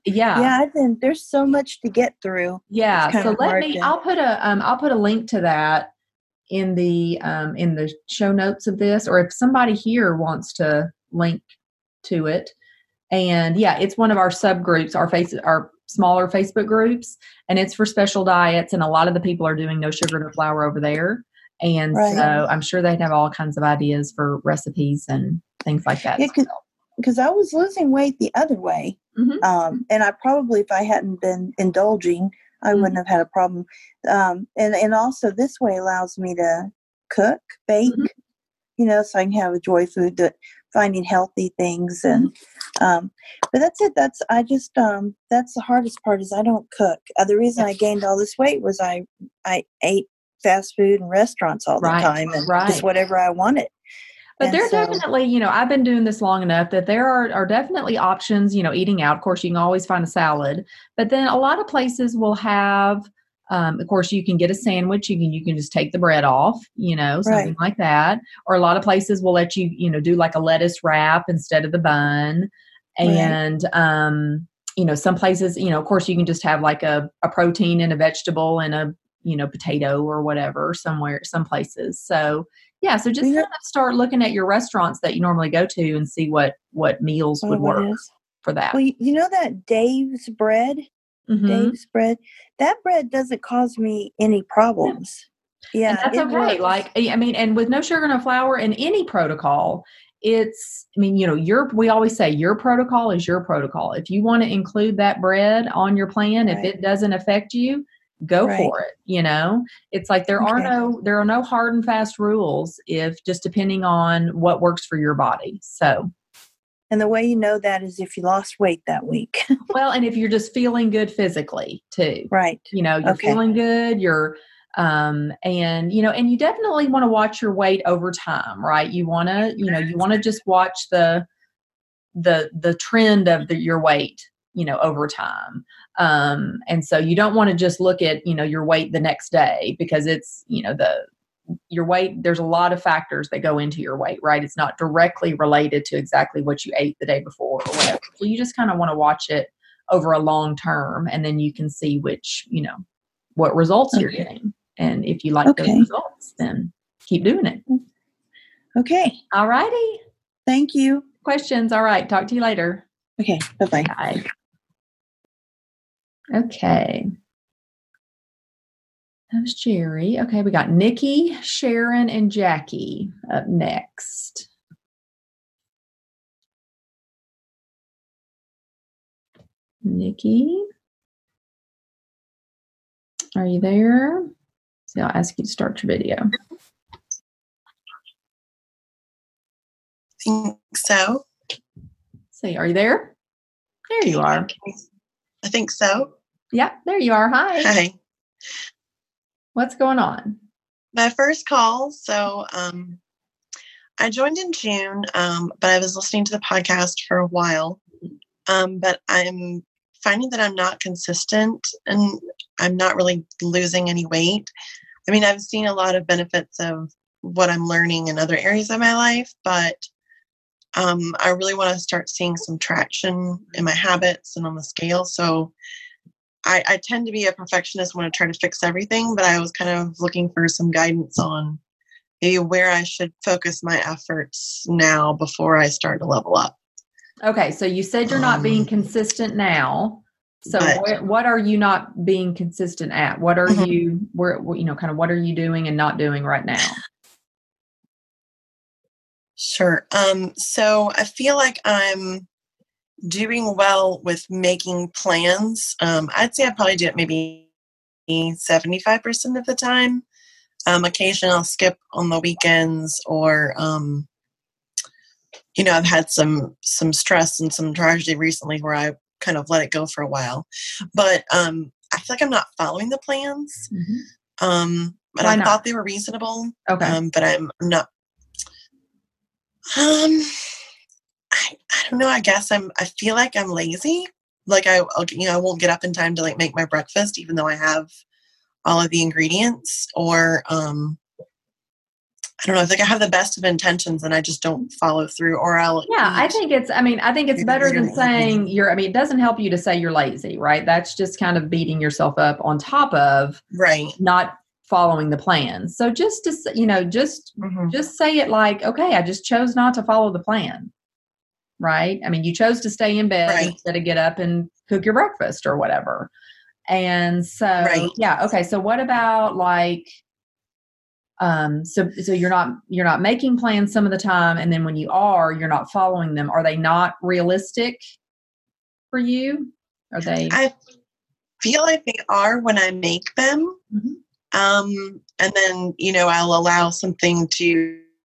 Yeah. Then there's so much to get through. Yeah. So I'll put a link to that in the show notes of this, or if somebody here wants to link to it. And yeah, it's one of our subgroups, our smaller Facebook groups, and it's for special diets. And a lot of the people are doing no sugar, no flour over there. And so I'm sure they'd have all kinds of ideas for recipes and things like that. Yeah, because I was losing weight the other way. Mm-hmm. And I probably, if I hadn't been indulging, I wouldn't have had a problem. And also this way allows me to cook, bake, so I can have a joy food, finding healthy things. And, but that's it. That's the hardest part is I don't cook. The reason I gained all this weight was I ate fast food and restaurants all the time and just whatever I wanted. But there definitely, I've been doing this long enough that there are definitely options, eating out. Of course, you can always find a salad. But then a lot of places will have, of course, you can get a sandwich. You can just take the bread off, something like that. Or a lot of places will let you, do like a lettuce wrap instead of the bun. And, some places, of course, you can just have like a protein and a vegetable and a, potato or whatever some places. So, yeah, so just kind of start looking at your restaurants that you normally go to and see what meals would work for that. Well, that Dave's bread, Dave's bread, that bread doesn't cause me any problems. Yeah, and that's okay. Works. And with no sugar, no flour in any protocol, we always say your protocol is your protocol. If you want to include that bread on your plan, if it doesn't affect you, go for it. It's like there are no hard and fast rules if just depending on what works for your body. So, and the way you know that is if you lost weight that week. Well, and if you're just feeling good physically too, right? You're feeling good. You're, and you definitely want to watch your weight over time, right? You want to, just watch the trend of your weight, over time. And so you don't want to just look at, your weight the next day because it's, your weight, there's a lot of factors that go into your weight, right? It's not directly related to exactly what you ate the day before or whatever. So you just kind of want to watch it over a long term and then you can see which, what results you're getting. And if you like those results, then keep doing it. Okay. All righty. Thank you. Questions. All right. Talk to you later. Okay. Bye-bye. Bye. Okay. That was Jerry. Okay, we got Nikki, Sharon, and Jackie up next. Nikki, are you there? So I'll ask you to start your video. I think so. See, are you there? There you are. I think so. Yeah, there you are. Hi. Hi. What's going on? My first call. So I joined in June, but I was listening to the podcast for a while. But I'm finding that I'm not consistent and I'm not really losing any weight. I mean, I've seen a lot of benefits of what I'm learning in other areas of my life, but I really want to start seeing some traction in my habits and on the scale. So I tend to be a perfectionist, want to try to fix everything, but I was kind of looking for some guidance on maybe where I should focus my efforts now before I start to level up. Okay, so you said you're not being consistent now. So what are you not being consistent at? What are you, kind of what are you doing and not doing right now? Sure. So I feel like I'm doing well with making plans. I'd say I probably do it maybe 75% of the time. Occasionally I'll skip on the weekends or, I've had some stress and some tragedy recently where I kind of let it go for a while. But I feel like I'm not following the plans. But I thought they were reasonable. Okay. But I'm not. I don't know. I guess I feel like I'm lazy. Like I won't get up in time to make my breakfast, even though I have all of the ingredients. Or I don't know. It's like I have the best of intentions and I just don't follow through, or I'll. I think it's better than saying it doesn't help you to say you're lazy, right? That's just kind of beating yourself up on top of not following the plan. So just to, just say it like, okay, I just chose not to follow the plan, right? I mean, you chose to stay in bed instead of get up and cook your breakfast or whatever. And so, okay. So what about like, so you're not making plans some of the time, and then when you are, you're not following them. Are they not realistic for you? Are they? I feel like they are when I make them, and then I'll allow something to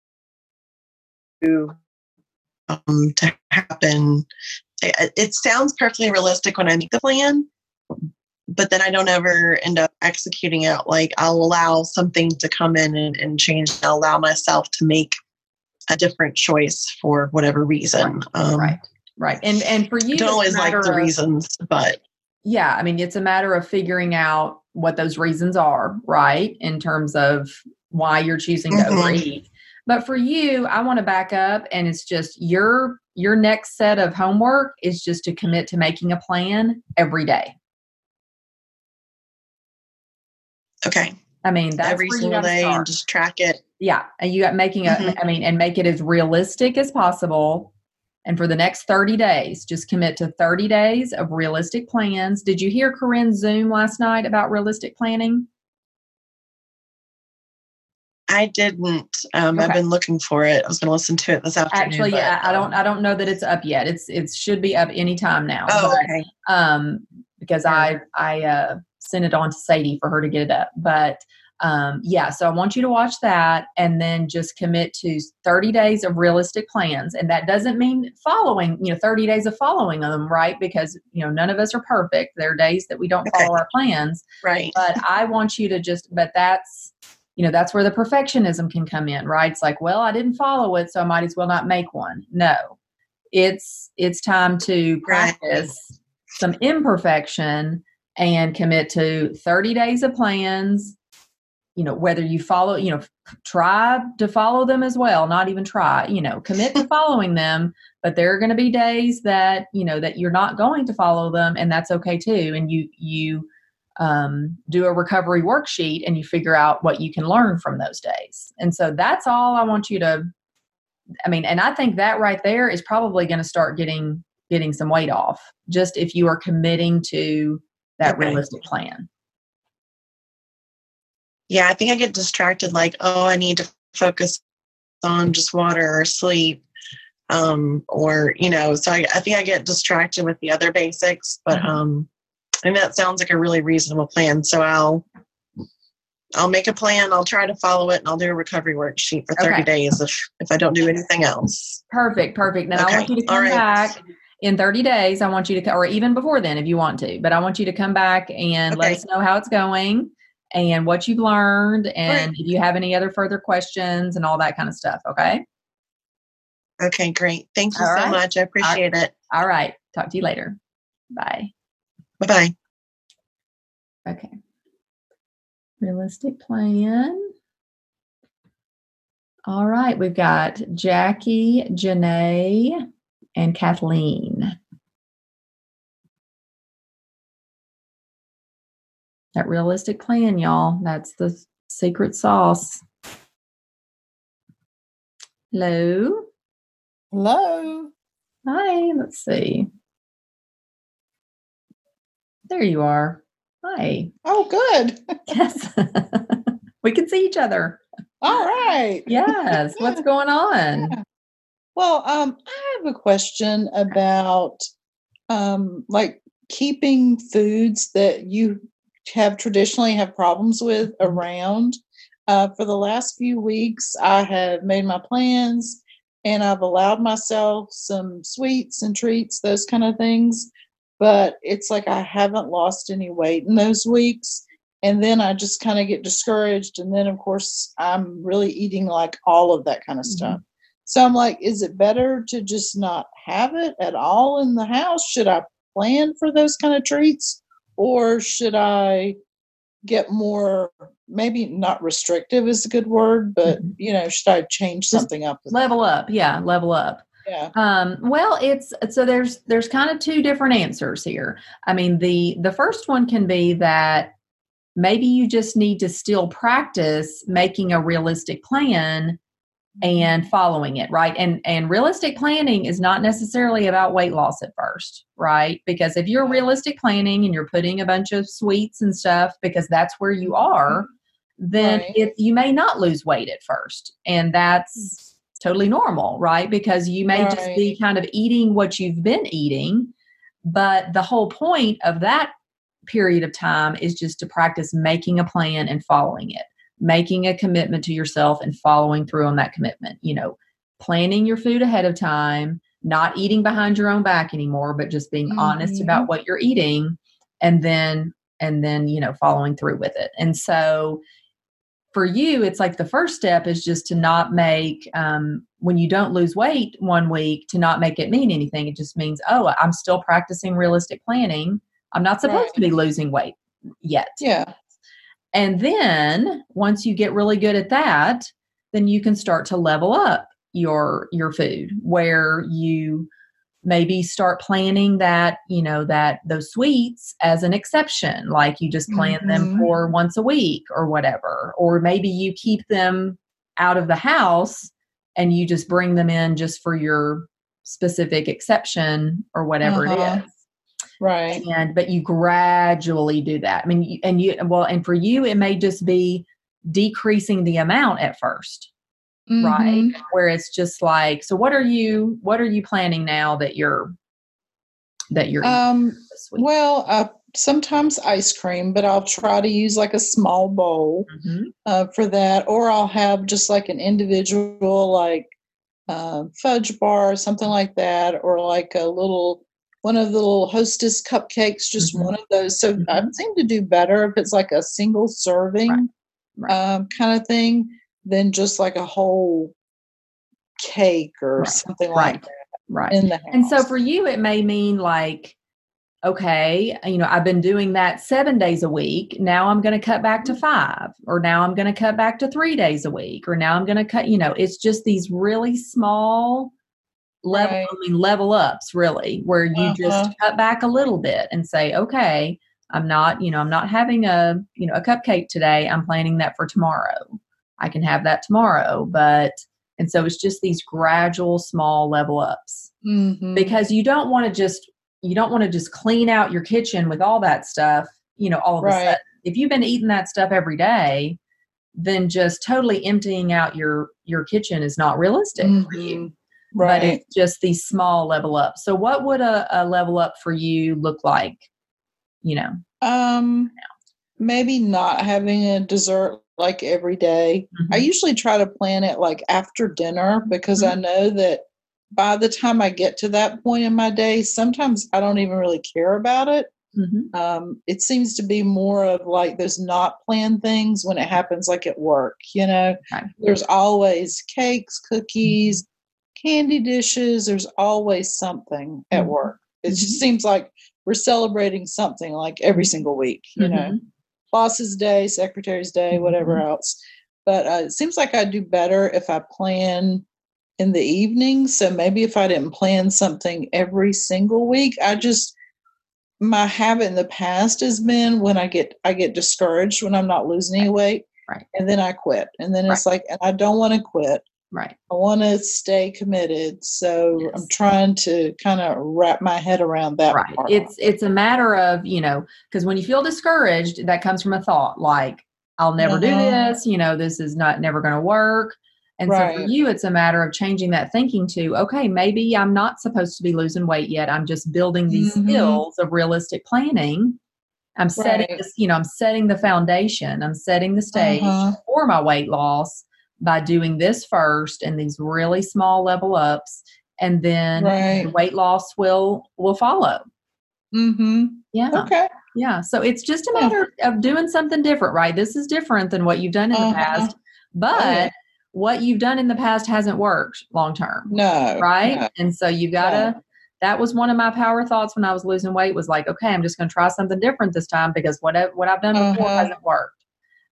happen. It sounds perfectly realistic when I make the plan, but then I don't ever end up executing it. Like I'll allow something to come in and change. I'll allow myself to make a different choice for whatever reason. Right. And for you, I don't always like the reasons, but yeah, I mean, it's a matter of figuring out what those reasons are, right? In terms of why you're choosing to overeat. But for you, I want to back up, and it's just your next set of homework is just to commit to making a plan every day. Okay. I mean, that's every single day start. And just track it. Yeah. And you got and make it as realistic as possible. And for the next 30 days, just commit to 30 days of realistic plans. Did you hear Corinne's Zoom last night about realistic planning? I didn't. I've been looking for it. I was going to listen to it this afternoon. Actually, I don't know that it's up yet. It should be up anytime now. Okay. Because I sent it on to Sadie for her to get it up. But so I want you to watch that and then just commit to 30 days of realistic plans. And that doesn't mean following, 30 days of following them, right? Because, none of us are perfect. There are days that we don't follow our plans. Right. But I want you to that's where the perfectionism can come in, right? It's like, well, I didn't follow it, so I might as well not make one. No, it's time to practice some imperfection and commit to 30 days of plans, whether you follow, try to follow them as well, not even try, commit to following them, but there are going to be days that, that you're not going to follow them, and that's okay too. And you do a recovery worksheet and you figure out what you can learn from those days. And so that's all I want you to, and I think that right there is probably going to start getting some weight off, just if you are committing to that realistic plan. Yeah, I think I get distracted like, I need to focus on just water or sleep. So I think I get distracted with the other basics, but and that sounds like a really reasonable plan. So I'll make a plan. I'll try to follow it, and I'll do a recovery worksheet for 30 days if I don't do anything else. Perfect. Now I want you to come back in 30 days. I want you to, or even before then if you want to, but I want you to come back and let us know how it's going and what you've learned, and if you have any other further questions and all that kind of stuff. Okay. Okay, great. Thank you so much. I appreciate it. All right. Talk to you later. Bye. Bye-bye. Okay. Realistic plan. All right. We've got Jackie, Janae, and Kathleen. That realistic plan, y'all. That's the secret sauce. Hello. Hello. Hi. Let's see. There you are. Hi. Oh, good. Yes. We can see each other. All right. Yes. What's going on? Yeah. Well, I have a question about like keeping foods that you have traditionally have problems with around. For the last few weeks, I have made my plans and I've allowed myself some sweets and treats, those kind of things. But it's like I haven't lost any weight in those weeks. And then I just kind of get discouraged. And then, of course, I'm really eating like all of that kind of stuff. So I'm like, is it better to just not have it at all in the house? Should I plan for those kind of treats? Or should I get more maybe not restrictive is a good word, but should I change something up? Level up. Yeah. Level up. Yeah. Well, there's kind of two different answers here. I mean, the first one can be that maybe you just need to still practice making a realistic plan and following it, right? And realistic planning is not necessarily about weight loss at first, right? Because if you're realistic planning and you're putting a bunch of sweets and stuff because that's where you are, then you may not lose weight at first. And that's totally normal, right? Because you may just be kind of eating what you've been eating. But the whole point of that period of time is just to practice making a plan and following it, making a commitment to yourself and following through on that commitment, planning your food ahead of time, not eating behind your own back anymore, but just being honest about what you're eating and then, following through with it. And so for you, it's like the first step is just to not make, when you don't lose weight one week, to not make it mean anything. It just means, oh, I'm still practicing realistic planning. I'm not supposed to be losing weight yet. Yeah. And then once you get really good at that, then you can start to level up your food, where you maybe start planning that, that those sweets as an exception, like you just plan them for once a week or whatever. Or maybe you keep them out of the house and you just bring them in just for your specific exception or whatever it is. Right. But you gradually do that. I mean, and for you, it may just be decreasing the amount at first, right? Where it's just like, so what are you planning now that you're eating this week? Well, sometimes ice cream, but I'll try to use like a small bowl for that, or I'll have just like an individual, like fudge bar or something like that, or like one of the little Hostess cupcakes, just one of those. So I seem to do better if it's like a single serving kind of thing than just like a whole cake or something like that. Right. In the house. And so for you, it may mean like, okay, I've been doing that 7 days a week. Now I'm going to cut back to 5, or now I'm going to cut back to 3 days a week, or now I'm going to cut, it's just these really small level ups, really, where you just cut back a little bit and say, okay, I'm not having a cupcake today. I'm planning that for tomorrow. I can have that tomorrow. And so it's just these gradual small level ups, because you don't want to just clean out your kitchen with all that stuff, all of a sudden. If you've been eating that stuff every day, then just totally emptying out your kitchen is not realistic for you. But it's just these small level ups. So what would a level up for you look like, Maybe not having a dessert like every day. I usually try to plan it like after dinner, because I know that by the time I get to that point in my day, sometimes I don't even really care about it. It seems to be more of like those not planned things when it happens, like at work, there's always cakes, cookies, candy dishes. There's always something at work. It just seems like we're celebrating something like every single week, boss's day, secretary's day, whatever else. But it seems like I do better if I plan in the evening. So maybe if I didn't plan something every single week, my habit in the past has been when I get discouraged when I'm not losing any weight, and then I quit. And then it's like, and I don't want to quit. Right. I want to stay committed. So I'm trying to kind of wrap my head around that. Right. Part. It's a matter of, because when you feel discouraged, that comes from a thought like, I'll never do this, this is never going to work. And so for you, it's a matter of changing that thinking to, okay, maybe I'm not supposed to be losing weight yet. I'm just building these skills of realistic planning. I'm setting this, I'm setting the foundation. I'm setting the stage for my weight loss by doing this first and these really small level ups, and then the weight loss will follow. Yeah. Okay. Yeah. So it's just a matter of doing something different, right? This is different than what you've done in the past, but what you've done in the past hasn't worked long term. No. Right. No. And so you've got to, that was one of my power thoughts when I was losing weight, was like, okay, I'm just going to try something different this time, because what I've done before hasn't worked.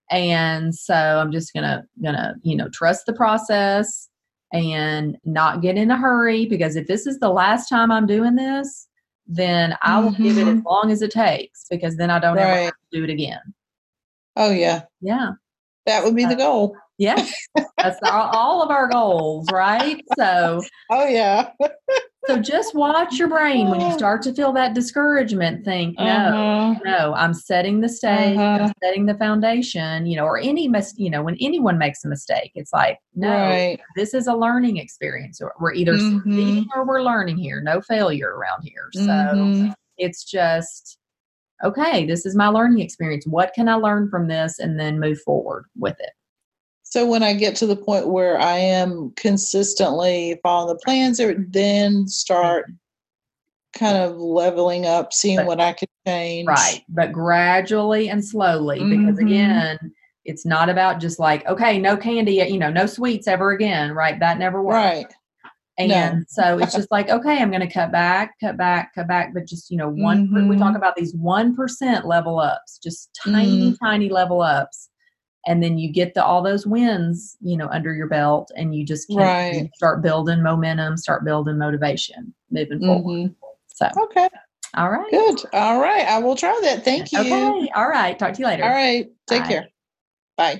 And so I'm just gonna, trust the process and not get in a hurry, because if this is the last time I'm doing this, then I will give it as long as it takes, because then I don't ever have to do it again. Oh, yeah. Yeah. That would be the goal. Yes. That's all of our goals, right? So, oh, yeah. So just watch your brain when you start to feel that discouragement. Think, no, I'm setting the stage, I'm setting the foundation, or when anyone makes a mistake, it's like, no, this is a learning experience. We're either succeeding or we're learning here. No failure around here. So it's just, okay, this is my learning experience. What can I learn from this? And then move forward with it. So when I get to the point where I am consistently following the plans, then start kind of leveling up, seeing what I can change. Right. But gradually and slowly, because again, it's not about just like, okay, no candy, no sweets ever again. Right. That never works. Right. And so it's just like, okay, I'm going to cut back, but just, we talk about these 1% level ups, just tiny level ups. And then you get all those wins, under your belt, and you just start building momentum, start building motivation, moving forward. So, okay. All right. Good. All right. I will try that. Thank you. Okay. All right. Talk to you later. All right. Take care. Bye.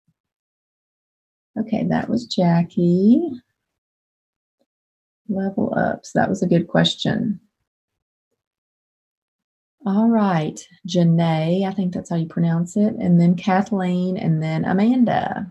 Okay. That was Jackie. Level ups. That was a good question. All right, Janae, I think that's how you pronounce it. And then Kathleen, and then Amanda.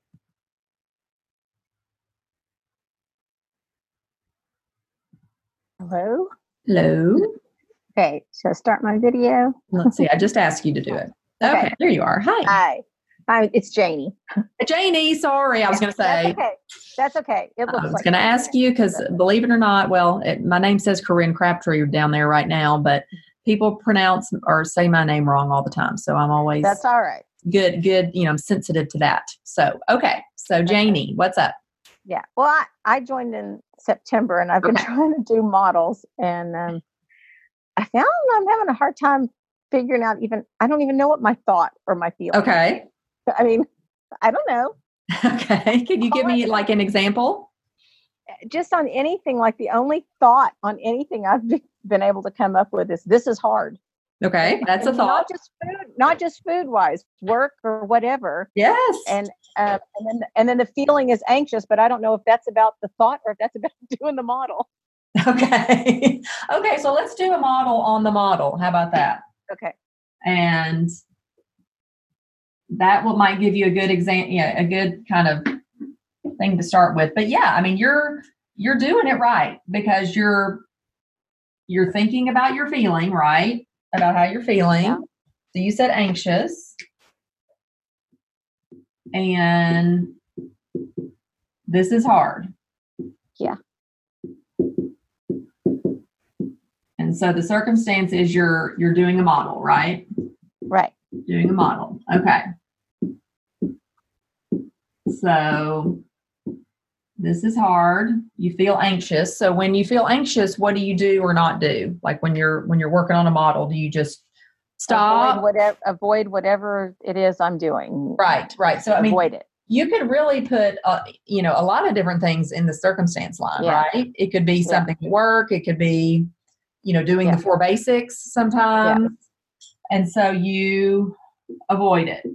Hello? Hello. Okay, should I start my video? Let's see, I just asked you to do it. Okay, there you are. Hi. Hi, it's Janie. Janie, sorry, I was going to say. That's okay. I was going to ask you, because believe it or not, my name says Corinne Crabtree down there right now, but people pronounce or say my name wrong all the time. So I'm always. That's all right. Good. I'm sensitive to that. So, okay. So Janie, what's up? Yeah. Well, I joined in September, and I've been trying to do models, and I found I'm having a hard time figuring out I don't even know what my thought or my feeling. Okay. I mean, I don't know. Okay. Can you give me like an example? Just on anything, like the only thought on anything I've been able to come up with is, this is hard. Okay. That's a thought. Not just food wise, work or whatever. Yes. And then the feeling is anxious, but I don't know if that's about the thought or if that's about doing the model. Okay. Okay. So let's do a model on the model. How about that? Okay. And that might give you a good a good kind of thing to start with. But yeah, I mean, you're doing it right, because you're thinking about your feeling, right? About how you're feeling. Yeah. So you said anxious. And this is hard. Yeah. And so the circumstance is you're doing a model, right? Right. Doing a model. Okay. So this is hard. You feel anxious. So when you feel anxious, what do you do or not do? Like when you're working on a model, do you just stop? Avoid whatever it is I'm doing. Right. So avoid it. You could really put a lot of different things in the circumstance line, right? It could be something at work. It could be, doing the 4 basics sometimes. Yeah. And so you avoid it.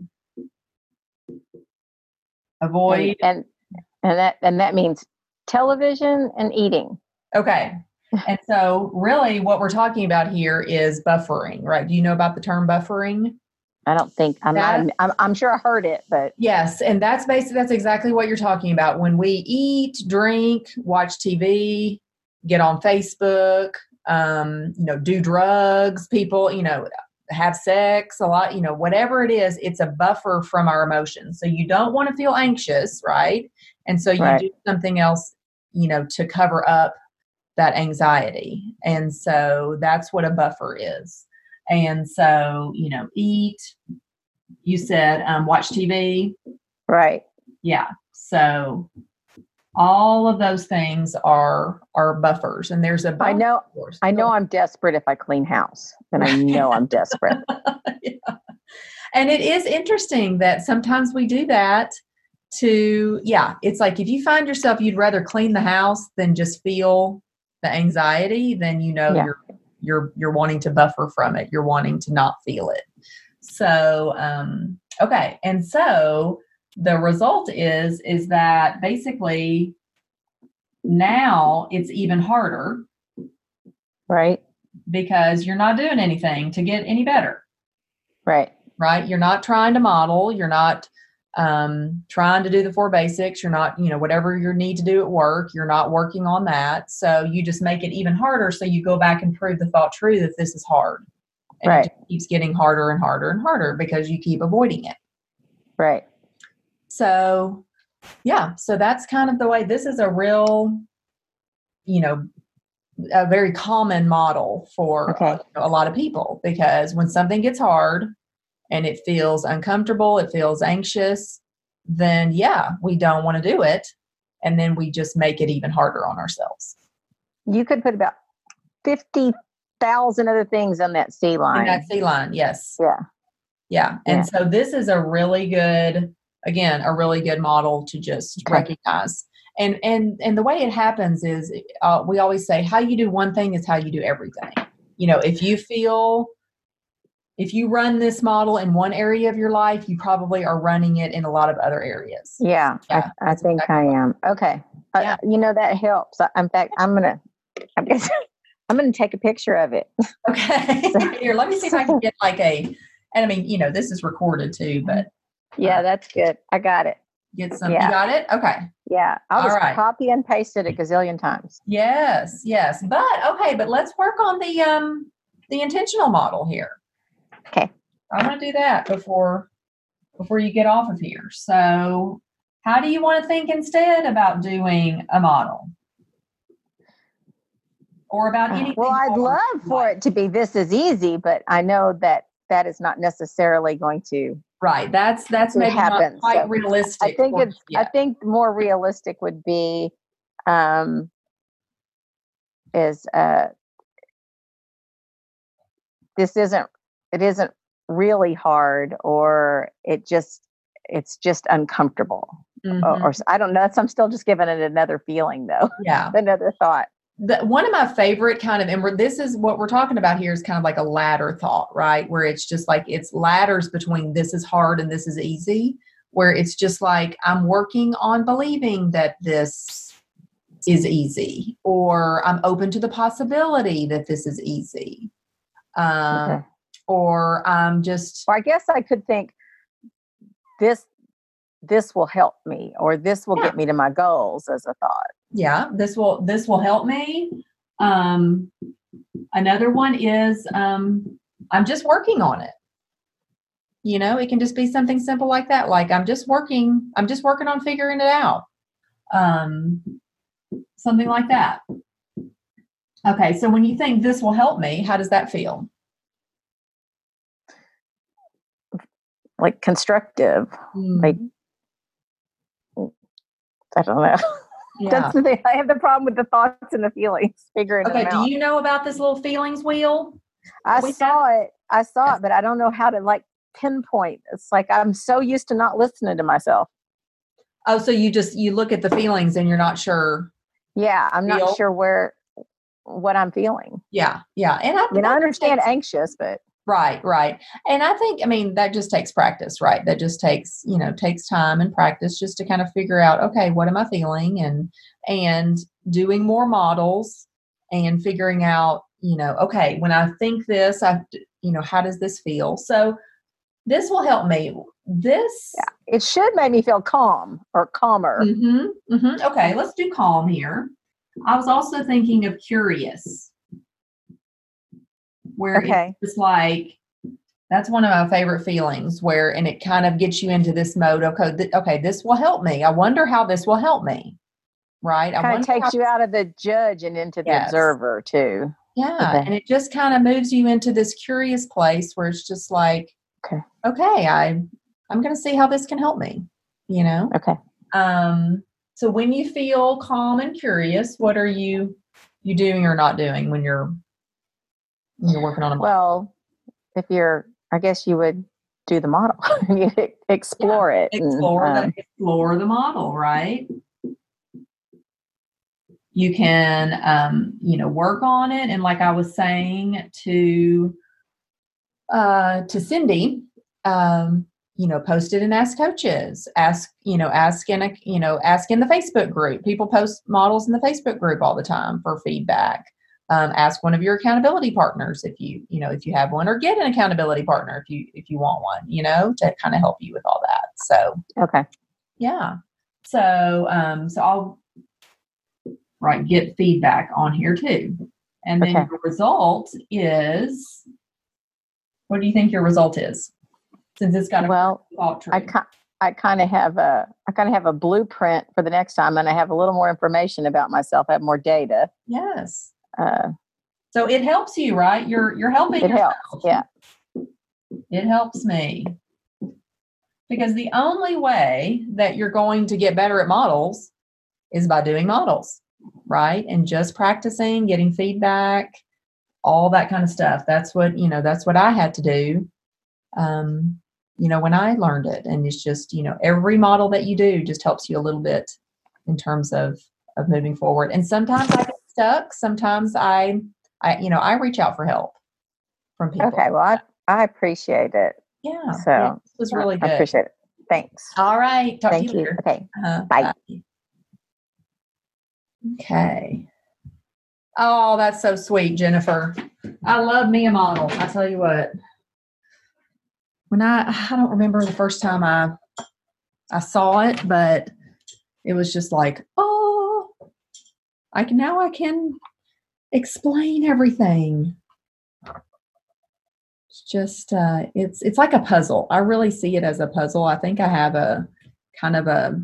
Avoid. And that means television and eating. Okay. And so really what we're talking about here is buffering, right? Do you know about the term buffering? I don't think I'm sure I heard it, but yes. And that's exactly what you're talking about. When we eat, drink, watch TV, get on Facebook, do drugs, people, have sex a lot, whatever it is, it's a buffer from our emotions. So you don't want to feel anxious, right? And so you do something else, to cover up that anxiety. And so that's what a buffer is. And so, eat, you said, watch TV. Right. Yeah. So all of those things are buffers, and there's a I know I'm desperate if I clean house, and I know I'm desperate. Yeah. And it is interesting that sometimes we do that it's like if you find yourself, you'd rather clean the house than just feel the anxiety, then you're wanting to buffer from it. You're wanting to not feel it. So, okay. And so the result is that basically now it's even harder. Right. Because you're not doing anything to get any better. Right. Right. You're not trying to model. You're not trying to do the 4 basics. You're not, whatever you need to do at work, you're not working on that. So you just make it even harder. So you go back and prove the thought true that this is hard. And right. It just keeps getting harder and harder and harder because you keep avoiding it. Right. So, yeah. So that's kind of the way. This is a real, a very common model for a lot of people, because when something gets hard and it feels uncomfortable, it feels anxious, then we don't want to do it. And then we just make it even harder on ourselves. You could put about 50,000 other things on that C line. In that C line, yes. Yeah. Yeah. And so this is a really good model to just recognize. And the way it happens is we always say how you do one thing is how you do everything. If you run this model in one area of your life, you probably are running it in a lot of other areas. Yeah, I think exactly I am. Okay. That helps. In fact, I'm going to take a picture of it. Okay. Here, let me see if I can get this is recorded too, but. Yeah, that's good. I got it. Get some. Yeah. You got it? Okay. Yeah. I'll just copy and paste it a gazillion times. Yes. But let's work on the intentional model here. Okay. I want to do that before you get off of here. So how do you want to think instead about doing a model? Or about anything? Well, I'd love for it to be this is easy, but I know that is not necessarily going to. Right. That's maybe happen. Not quite realistic. I think more realistic would be it isn't really hard, or it's just uncomfortable. Mm-hmm. Or I don't know. I'm still just giving it another feeling though. Yeah. Another thought. One of my favorite this is what we're talking about here is kind of like a ladder thought, right? Where it's just like, it's ladders between this is hard and this is easy, where it's just like, I'm working on believing that this is easy, or I'm open to the possibility that this is easy. Or I'm just, or I guess I could think this will help me, or this will get me to my goals as a thought. Yeah, this will help me. Another one is I'm just working on it. It can just be something simple like that. Like I'm just working on figuring it out. Something like that. Okay, so when you think this will help me, how does that feel? Like constructive. Like I don't know. Yeah. That's the thing. I have the problem with the thoughts and the feelings. Figuring them out. Do you know about this little feelings wheel? I saw it, but I don't know how to pinpoint. It's like I'm so used to not listening to myself. Oh, so you look at the feelings and you're not sure. Yeah, I'm not sure what I'm feeling. Yeah. And I understand anxious, but. Right. And I think, that just takes practice, right? That just takes time and practice just to kind of figure out, okay, what am I feeling? And doing more models and figuring out, okay, when I think this, how does this feel? So this will help me. It should make me feel calm or calmer. Mm-hmm, mm-hmm. Okay, let's do calm here. I was also thinking of curious. Where it's just like, that's one of my favorite feelings, and it kind of gets you into this mode. Okay, this will help me. I wonder how this will help me. Right. Kind of takes you out of the judge and into the observer too. Yeah. And it just kind of moves you into this curious place where it's just like, okay, I'm going to see how this can help me, Okay. So when you feel calm and curious, what are you doing or not doing when you're working on a model? Well, I guess you would do the model. You need to explore it. Explore the model, right? You can, work on it. And like I was saying to Cindy, post it in Ask Coaches. Ask in the Facebook group. People post models in the Facebook group all the time for feedback. Ask one of your accountability partners if you have one, or get an accountability partner if you want one, to kind of help you with all that. So, okay. Yeah. So I'll get feedback on here too. And then your result is, what do you think your result is? Since it's got thought tree. I kind of have a blueprint for the next time, and I have a little more information about myself. I have more data. Yes. So it helps you, right? You're helping yourself. Helps, yeah. It helps me. Because the only way that you're going to get better at models is by doing models, right? And just practicing, getting feedback, all that kind of stuff. That's what I had to do, when I learned it. And it's just, every model that you do just helps you a little bit in terms of moving forward. And sometimes I get stuck. Sometimes I reach out for help from people. Okay. Well, I appreciate it. Yeah. So it was really good. I appreciate it. Thanks. All right. Talk Thank to you later. Okay. Bye. Okay. Oh, that's so sweet, Jennifer. I love me a model. I tell you what. When I don't remember the first time I saw it, but it was just like, oh, I can explain everything. It's just it's like a puzzle. I really see it as a puzzle. I think I have that kind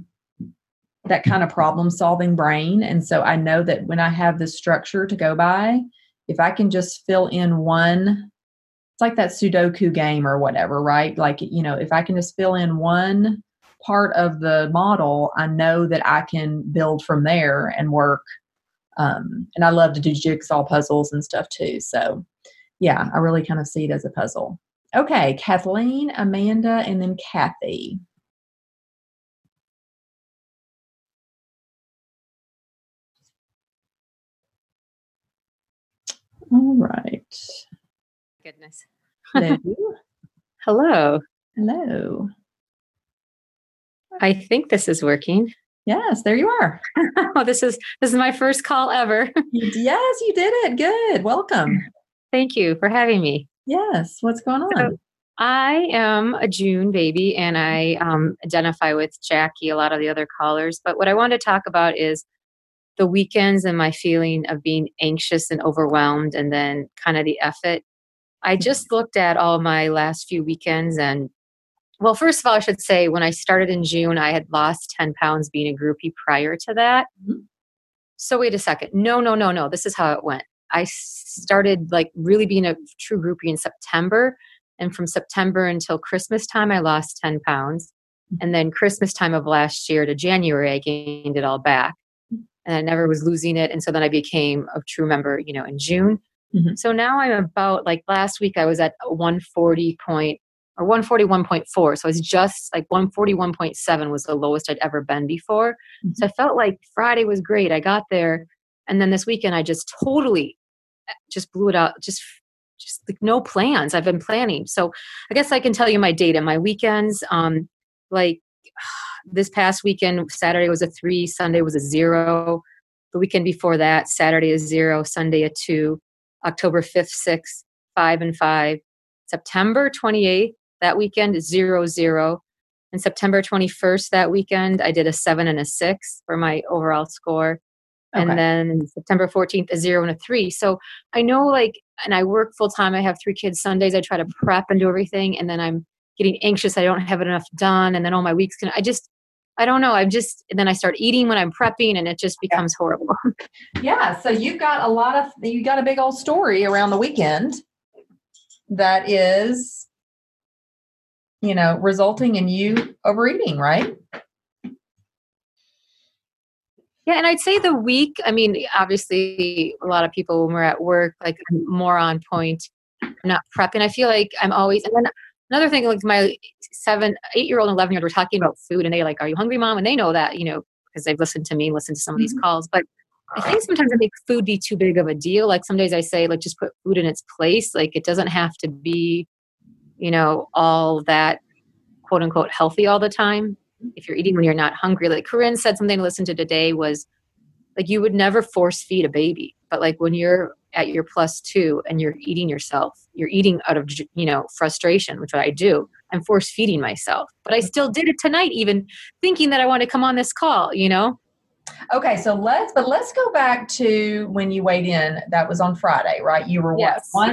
of problem solving brain. And so I know that when I have this structure to go by, if I can just fill in one, it's like that Sudoku game or whatever, right? Like, if I can just fill in one part of the model, I know that I can build from there and work. And I love to do jigsaw puzzles and stuff too. So yeah, I really kind of see it as a puzzle. Okay. Kathleen, Amanda, and then Kathy. All right. Goodness. Hello. Hello. Hello. I think this is working. Yes, there you are. Oh, this is my first call ever. Yes, you did it. Good. Welcome. Thank you for having me. Yes. What's going on? So, I am a June baby, and I identify with Jackie, a lot of the other callers. But what I want to talk about is the weekends and my feeling of being anxious and overwhelmed, and then kind of the effort. I just looked at all my last few weekends, and well, first of all, I should say when I started in June, I had lost 10 pounds being a groupie prior to that. Mm-hmm. So wait a second. No. This is how it went. I started really being a true groupie in September. And from September until Christmas time, I lost 10 pounds. And then Christmas time of last year to January, I gained it all back. And I never was losing it. And so then I became a true member, in June. Mm-hmm. So now I'm about, last week I was at 141.4. So it's just 141.7 was the lowest I'd ever been before. Mm-hmm. So I felt like Friday was great. I got there. And then this weekend I just totally just blew it out. Just no plans. I've been planning. So I guess I can tell you my data. My weekends, this past weekend, Saturday was a 3, Sunday was a 0. The weekend before that, Saturday is 0, Sunday a 2, October 5th, 6th, 5 and 5. September 28th, that weekend is 0, 0. And September 21st, that weekend, I did a 7 and a 6 for my overall score. Okay. And then September 14th, a 0 and a 3. So I know and I work full time. I have 3 kids. Sundays, I try to prep and do everything. And then I'm getting anxious. I don't have enough done. And then all my weeks I don't know. And then I start eating when I'm prepping, and it just becomes horrible. Yeah. So you got a big old story around the weekend that is, resulting in you overeating, right? Yeah. And I'd say the week, obviously a lot of people when we're at work, more on point, I'm not prepping. I feel like I'm always, and then another thing, like my 8-year-old and 11-year-old were talking about food, and they're like, "Are you hungry, Mom?" And they know that, because they've listened to me, listened to some of these calls. But I think sometimes I make food be too big of a deal. Like some days I say, like, just put food in its place. Like it doesn't have to be, all that quote unquote healthy all the time. If you're eating when you're not hungry, like Corinne said something to listen to today was like, you would never force feed a baby, but like when you're at your +2 and you're eating yourself, you're eating out of, frustration, which I do. I'm force feeding myself, but I still did it tonight, even thinking that I want to come on this call, Okay, so let's go back to when you weighed in. That was on Friday, right? You were Yes. what?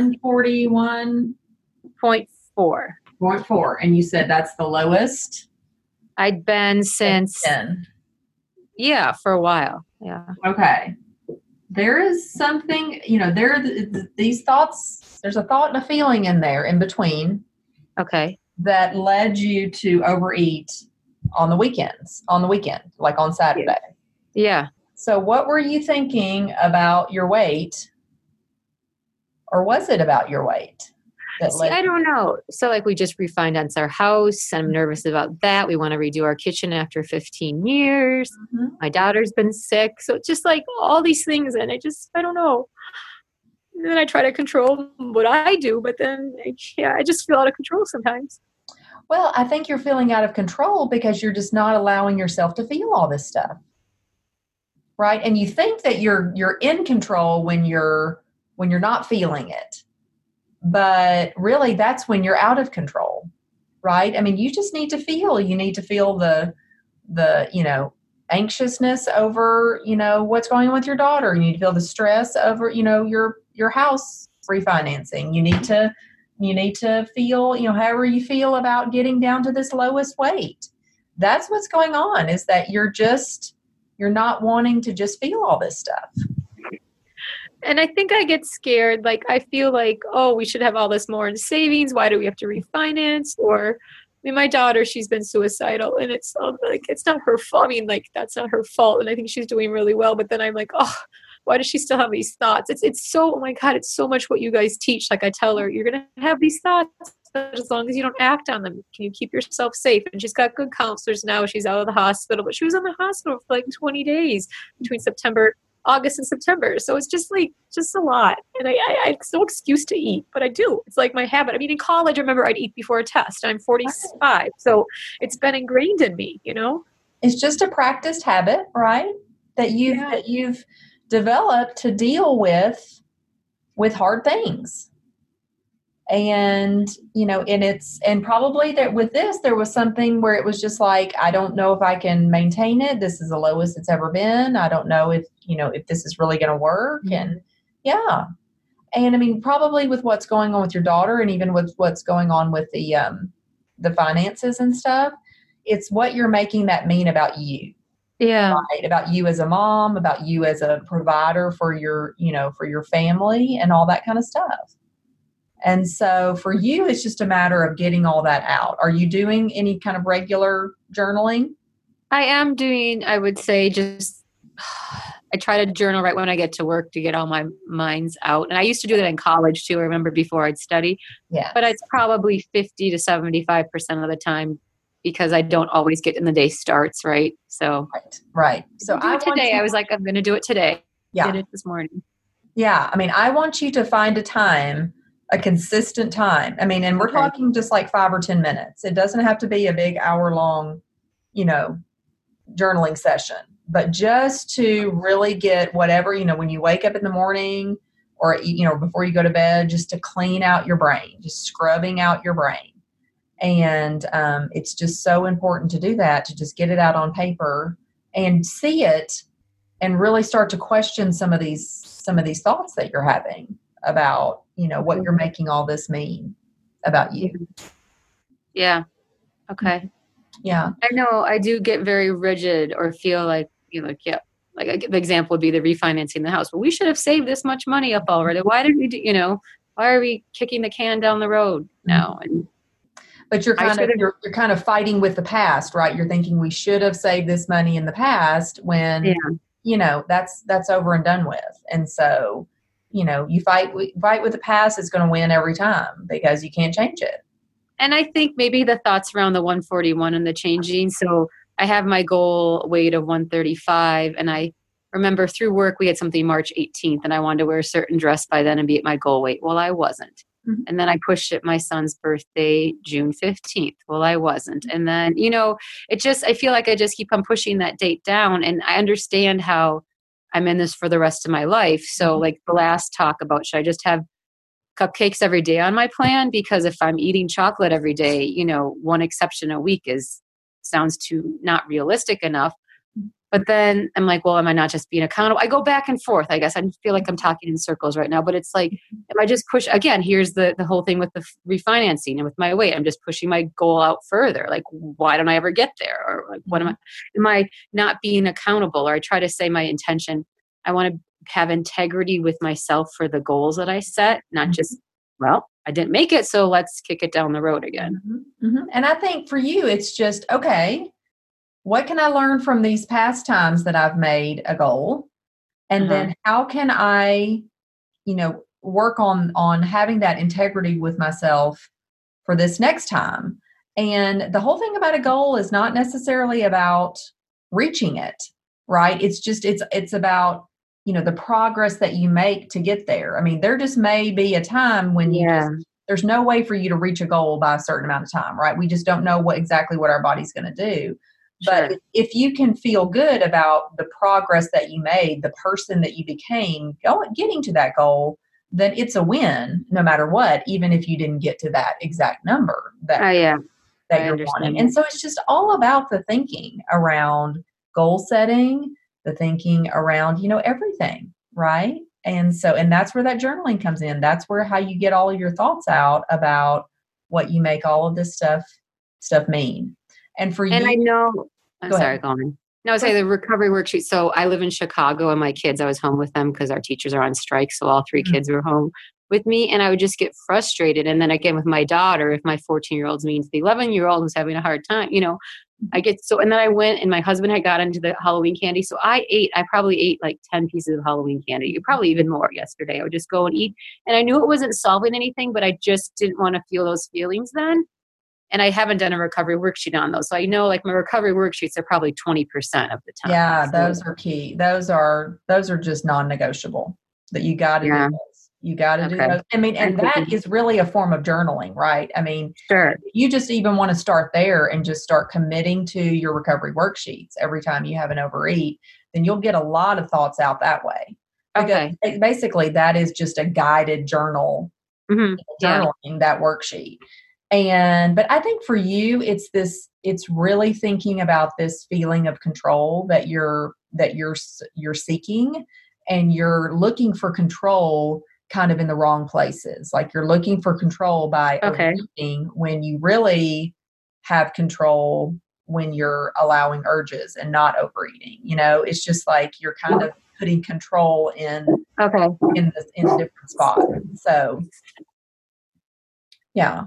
141.4. 0.4, and you said that's the lowest. I'd been since 10. Yeah, for a while. Yeah. Okay. There is something, these thoughts. There's a thought and a feeling in there in between. Okay. That led you to overeat on the weekend, like on Saturday. Yeah. So what were you thinking about your weight? Or was it about your weight? I don't know. So like we just refinanced our house. I'm nervous about that. We want to redo our kitchen after 15 years. Mm-hmm. My daughter's been sick. So just like all these things. And I don't know. And then I try to control what I do, but then I just feel out of control sometimes. Well, I think you're feeling out of control because you're just not allowing yourself to feel all this stuff. Right? And you think that you're in control when you're not feeling it. But really that's when you're out of control. Right? I mean, you just need to feel. You need to feel the anxiousness over, what's going on with your daughter. You need to feel the stress over, your house refinancing. You need to feel, however you feel about getting down to this lowest weight. That's what's going on, is that you're not wanting to just feel all this stuff. And I think I get scared. Like, I feel like, oh, we should have all this more in savings. Why do we have to refinance? Or, my daughter, she's been suicidal, and it's like, it's not her fault. That's not her fault. And I think she's doing really well. But then I'm like, oh, why does she still have these thoughts? It's so, oh my God, it's so much what you guys teach. Like I tell her, you're going to have these thoughts, but as long as you don't act on them, can you keep yourself safe? And she's got good counselors now. She's out of the hospital, but she was in the hospital for like 20 days between August and September. So it's just a lot. And I it's no excuse to eat, but I do. It's like my habit. In college, I remember I'd eat before a test. I'm 45. So it's been ingrained in me, It's just a practiced habit, right? That you've developed to deal with hard things. And, and probably that with this, there was something where it was just like, I don't know if I can maintain it. This is the lowest it's ever been. I don't know if this is really going to work. Mm-hmm. And yeah. And probably with what's going on with your daughter and even with what's going on with the finances and stuff, it's what you're making that mean about you. Yeah. Right? About you as a mom, about you as a provider for your family and all that kind of stuff. And so for you, it's just a matter of getting all that out. Are you doing any kind of regular journaling? I am doing, I would say, I try to journal right when I get to work to get all my minds out. And I used to do that in college too. I remember before I'd study. Yeah. But it's probably 50 to 75% of the time because I don't always get in the day starts, right? So right. So I was like, I'm going to do it today. Yeah. Did it this morning. Yeah. I want you to find a consistent time. And we're talking just like 5 or 10 minutes. It doesn't have to be a big hour-long, journaling session, but just to really get whatever, when you wake up in the morning or, before you go to bed, just to clean out your brain, just scrubbing out your brain. And it's just so important to do that, to just get it out on paper and see it and really start to question some of these thoughts that you're having about, what you're making all this mean about you. Yeah. Okay. Yeah. I know I do get very rigid or feel like, like the example would be the refinancing the house. Well, we should have saved this much money up already. Why did we why are we kicking the can down the road now? And but you're kind of fighting with the past, right? You're thinking we should have saved this money in the past when, that's over and done with. And so, you fight with the past, it's going to win every time because you can't change it. And I think maybe the thoughts around the 141 and the changing. So I have my goal weight of 135. And I remember through work, we had something March 18th and I wanted to wear a certain dress by then and be at my goal weight. Well, I wasn't. Mm-hmm. And then I pushed it my son's birthday, June 15th. Well, I wasn't. And then, I feel like I just keep on pushing that date down. And I understand how I'm in this for the rest of my life. So like the last talk about, should I just have cupcakes every day on my plan? Because if I'm eating chocolate every day, one exception a week sounds too not realistic enough. But then I'm like, well, am I not just being accountable? I go back and forth. I guess I feel like I'm talking in circles right now, but it's like, if I just push again, here's the whole thing with the refinancing and with my weight, I'm just pushing my goal out further. Like, why don't I ever get there? Or like, what am I not being accountable? Or I try to say my intention. I want to have integrity with myself for the goals that I set, not just, well, I didn't make it, so let's kick it down the road again. Mm-hmm. Mm-hmm. And I think for you, it's just, okay, what can I learn from these past times that I've made a goal? And then how can I, work on having that integrity with myself for this next time? And the whole thing about a goal is not necessarily about reaching it, right? It's just, it's about, the progress that you make to get there. I mean, there just may be a time when there's no way for you to reach a goal by a certain amount of time, right? We just don't know exactly what our body's going to do. But if you can feel good about the progress that you made, the person that you became, getting to that goal, then it's a win no matter what, even if you didn't get to that exact number that you're wanting. And so it's just all about the thinking around goal setting, the thinking around, everything, right? And that's where that journaling comes in. That's where how you get all of your thoughts out about what you make all of this stuff mean. And for you, and I know, I'm sorry, go on. No, I was saying the recovery worksheet. So I live in Chicago and my kids, I was home with them because our teachers are on strike. So all three kids were home with me and I would just get frustrated. And then again, with my daughter, if my 14-year-old means the 11-year-old who's having a hard time, I get and then I went and my husband had got into the Halloween candy. So I probably ate like 10 pieces of Halloween candy, probably even more yesterday. I would just go and eat. And I knew it wasn't solving anything, but I just didn't want to feel those feelings then. And I haven't done a recovery worksheet on those. So I know like my recovery worksheets are probably 20% of the time. Yeah, those are key. Those are just non-negotiable that you got to do those. You got to do those. I mean, and that is really a form of journaling, right? I mean, you just even want to start there and just start committing to your recovery worksheets every time you have an overeat, then you'll get a lot of thoughts out that way. Because basically that is just a guided journal, journaling that worksheet. But I think for you, it's really thinking about this feeling of control that you're seeking, and you're looking for control kind of in the wrong places. Like you're looking for control by overeating when you really have control when you're allowing urges and not overeating. It's just like you're kind of putting control in a different spot. So yeah.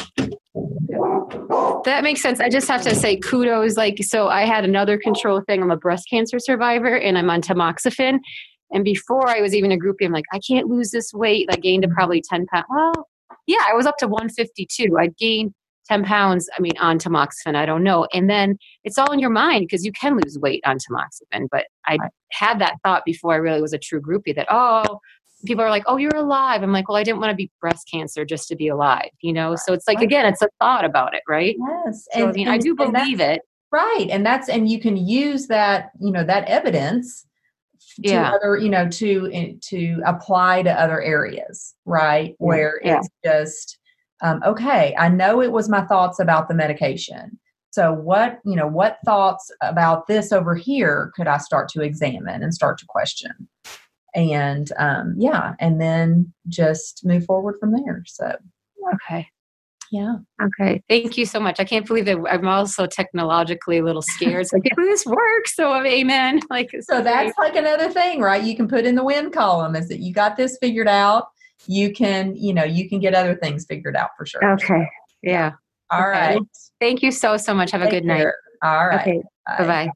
That makes sense. I just have to say kudos. So I had another control thing. I'm a breast cancer survivor and I'm on tamoxifen. And before I was even a groupie, I'm like, I can't lose this weight. I gained probably 10 pounds. Well, yeah, I was up to 152. I gained 10 pounds, on tamoxifen. I don't know. And then it's all in your mind because you can lose weight on tamoxifen. But I had that thought before I really was a true groupie that, people are like, oh, you're alive. I'm like, well, I didn't want to be breast cancer just to be alive, So it's like, again, it's a thought about it, right? Yes. So, I do believe it. Right. And you can use that, that evidence to other, to apply to other areas, right? Where it's just, okay, I know it was my thoughts about the medication. So what thoughts about this over here could I start to examine and start to question? And and then just move forward from there. So, okay. Yeah. Okay. Thank you so much. I can't believe that I'm also technologically a little scared. So I can't believe this works. So amen. So that's like another thing, right? You can put in the win column is that you got this figured out. You can get other things figured out for sure. Okay. Yeah. All right. Thank you so much. Have a good night. All right. Okay. Bye-bye.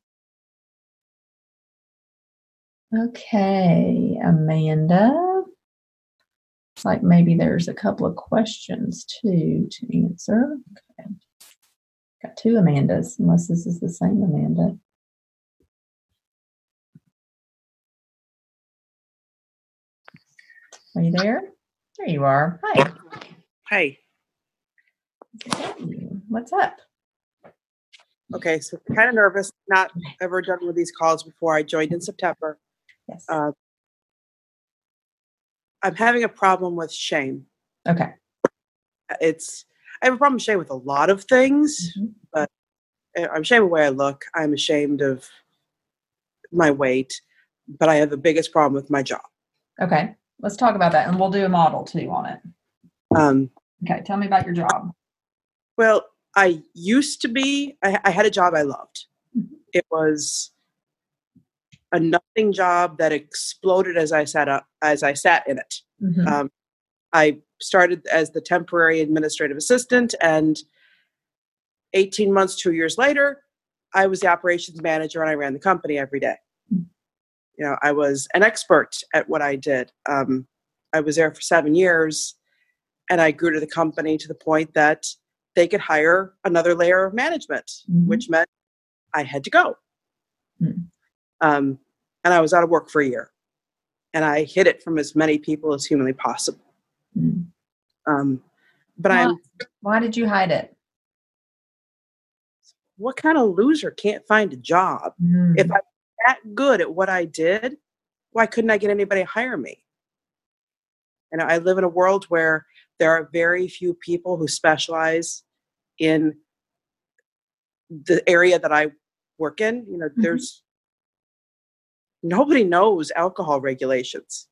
Okay, Amanda. It's like maybe there's a couple of questions too to answer. Okay. Got two Amandas, unless this is the same Amanda. Are you there? There you are. Hi. Hi. What's up? Okay, so kind of nervous. Not ever done with these calls before. I joined in September. Yes. I'm having a problem with shame. Okay. I have a problem with shame with a lot of things, but I'm ashamed of the way I look. I'm ashamed of my weight, but I have the biggest problem with my job. Okay. Let's talk about that, and we'll do a model too on it. Okay. Tell me about your job. Well, I used to be, I had a job I loved. It was a nothing job that exploded as I sat in it. I started as the temporary administrative assistant, and 18 months, 2 years later, I was the operations manager and I ran the company every day. You know, I was an expert at what I did. I was there for 7 years, and I grew to the company to the point that they could hire another layer of management, which meant I had to go. And I was out of work for a year, and I hid it from as many people as humanly possible. But why did you hide it? What kind of loser can't find a job? If I'm that good at what I did, why couldn't I get anybody to hire me? And I live in a world where there are very few people who specialize in the area that I work in. You know, there's nobody knows alcohol regulations.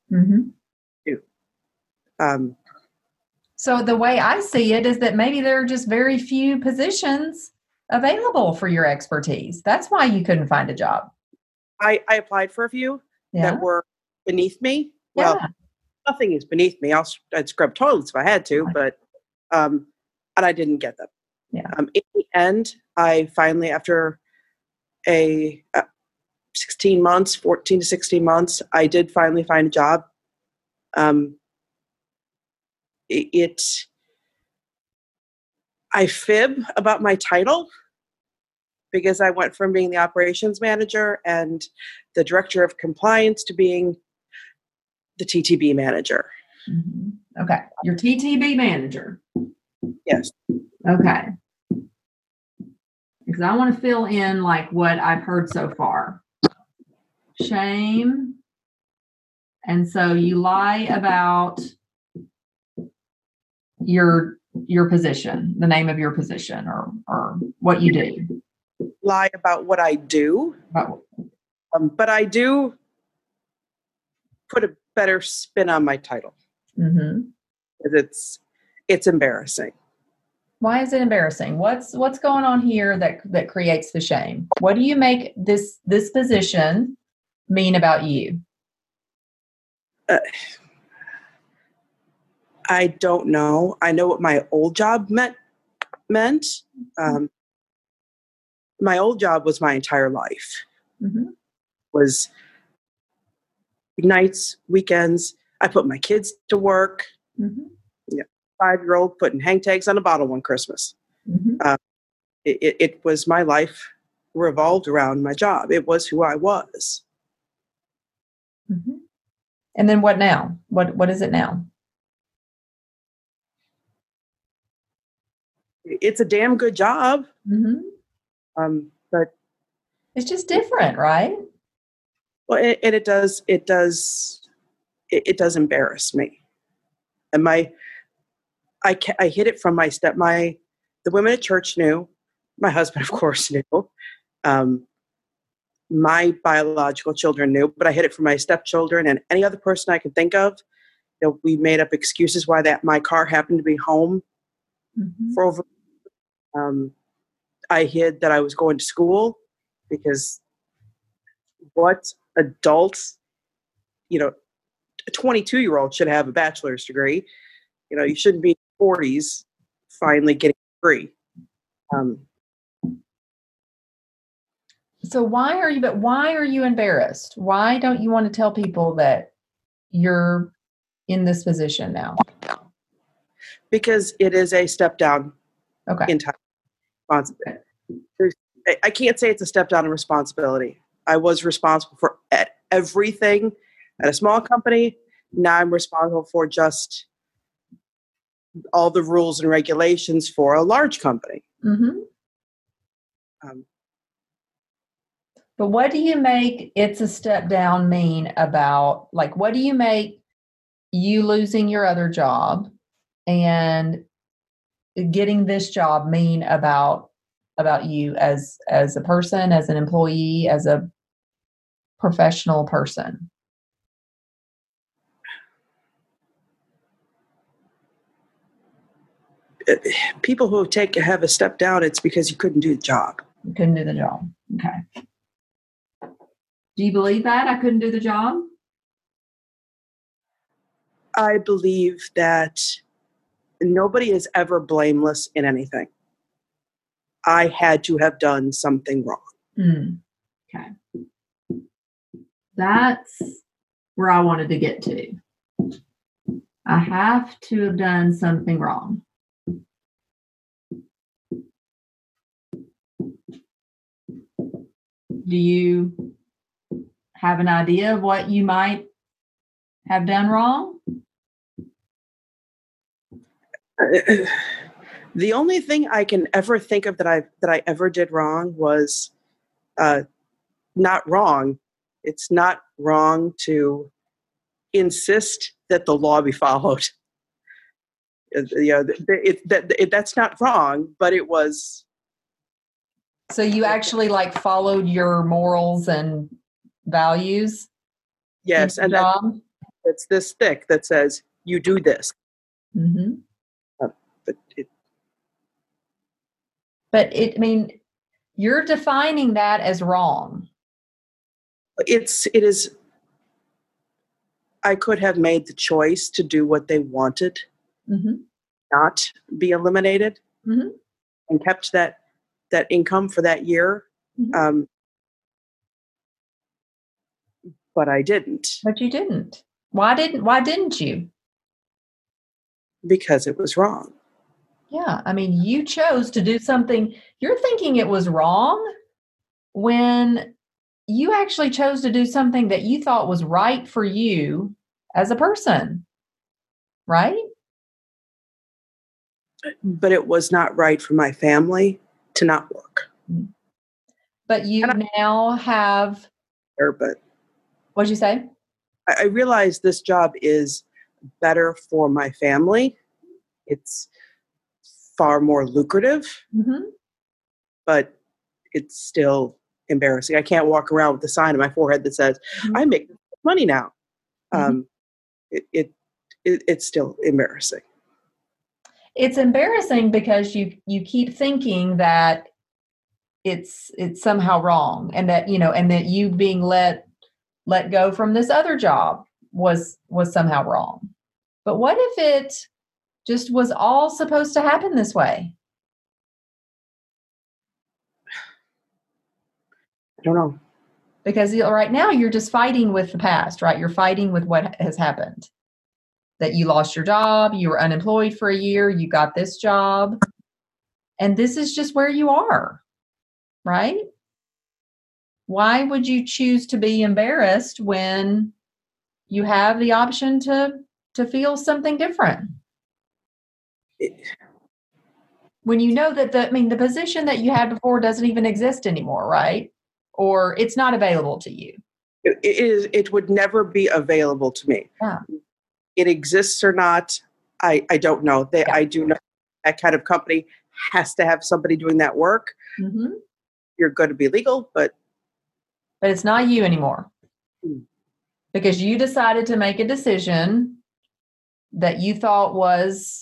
So the way I see it is that maybe there are just very few positions available for your expertise. That's why you couldn't find a job. I applied for a few that were beneath me. Well, nothing is beneath me. I'd scrub toilets if I had to, but and I didn't get them. In the end, I finally, after 16 months, 14 to 16 months, I did finally find a job. I fib about my title because I went from being the operations manager and the director of compliance to being the TTB manager. Okay. You're TTB manager. Yes. Okay. Because I want to fill in like what I've heard so far. Shame. And so you lie about your position, the name of your position or what you do. Lie about what I do. But I do put a better spin on my title. It's embarrassing. Why is it embarrassing? What's going on here that creates the shame? What do you make this position mean about you? I don't know. I know what my old job meant. My old job was my entire life. Was nights, weekends. I put my kids to work. 5-year-old putting hang tags on a bottle one Christmas. It was my life revolved around my job. It was who I was. And then what now? What is it now? It's a damn good job. But it's just different, right? Well, it does embarrass me. And I hid it from the women at church knew. My husband, of course, knew. My biological children knew, but I hid it from my stepchildren and any other person I could think of. You know, we made up excuses why my car happened to be home for over. I hid that I was going to school because what adults, a 22-year-old should have a bachelor's degree. You know, you shouldn't be in your 40s finally getting a degree. So why are you embarrassed? Why don't you want to tell people that you're in this position now? Because it is a step down Okay. in time. I can't say it's a step down in responsibility. I was responsible for everything at a small company. Now I'm responsible for just all the rules and regulations for a large company. Mm-hmm. But what do you make it's a step down mean about, like, what do you make you losing your other job and getting this job mean about you as a person, as an employee, as a professional person? People who have a step down, it's because you couldn't do the job. You couldn't do the job. Okay. Do you believe that I couldn't do the job? I believe that nobody is ever blameless in anything. I had to have done something wrong. Okay. That's where I wanted to get to. I have to have done something wrong. Do you have an idea of what you might have done wrong? The only thing I can ever think of that I ever did wrong was not wrong. It's not wrong to insist that the law be followed. That's not wrong, but it was. So you actually like followed your morals and values? Yes, and it's this thick that says you do this. Mm-hmm. But I mean, you're defining that as wrong. It is. I could have made the choice to do what they wanted, not be eliminated, and kept that income for that year. But I didn't. But you didn't. Why didn't you? Because it was wrong. Yeah, I mean, you chose to do something. You're thinking it was wrong when you actually chose to do something that you thought was right for you as a person, right? But it was not right for my family to not work. But you now have. But what'd you say? I realize this job is better for my family. It's far more lucrative, but it's still embarrassing. I can't walk around with a sign on my forehead that says, I make money now. It's still embarrassing. It's embarrassing because you keep thinking that it's somehow wrong, and that you being let go from this other job was somehow wrong. But what if it just was all supposed to happen this way? I don't know. Because right now you're just fighting with the past, right? You're fighting with what has happened. That you lost your job, you were unemployed for a year, you got this job, and this is just where you are, right? Why would you choose to be embarrassed when you have the option to feel something different? When you know that the position that you had before doesn't even exist anymore, right? Or it's not available to you. It would never be available to me. Yeah. It exists or not, I don't know. I do know that kind of company has to have somebody doing that work. You're going to be legal, but it's not you anymore. Because you decided to make a decision that you thought was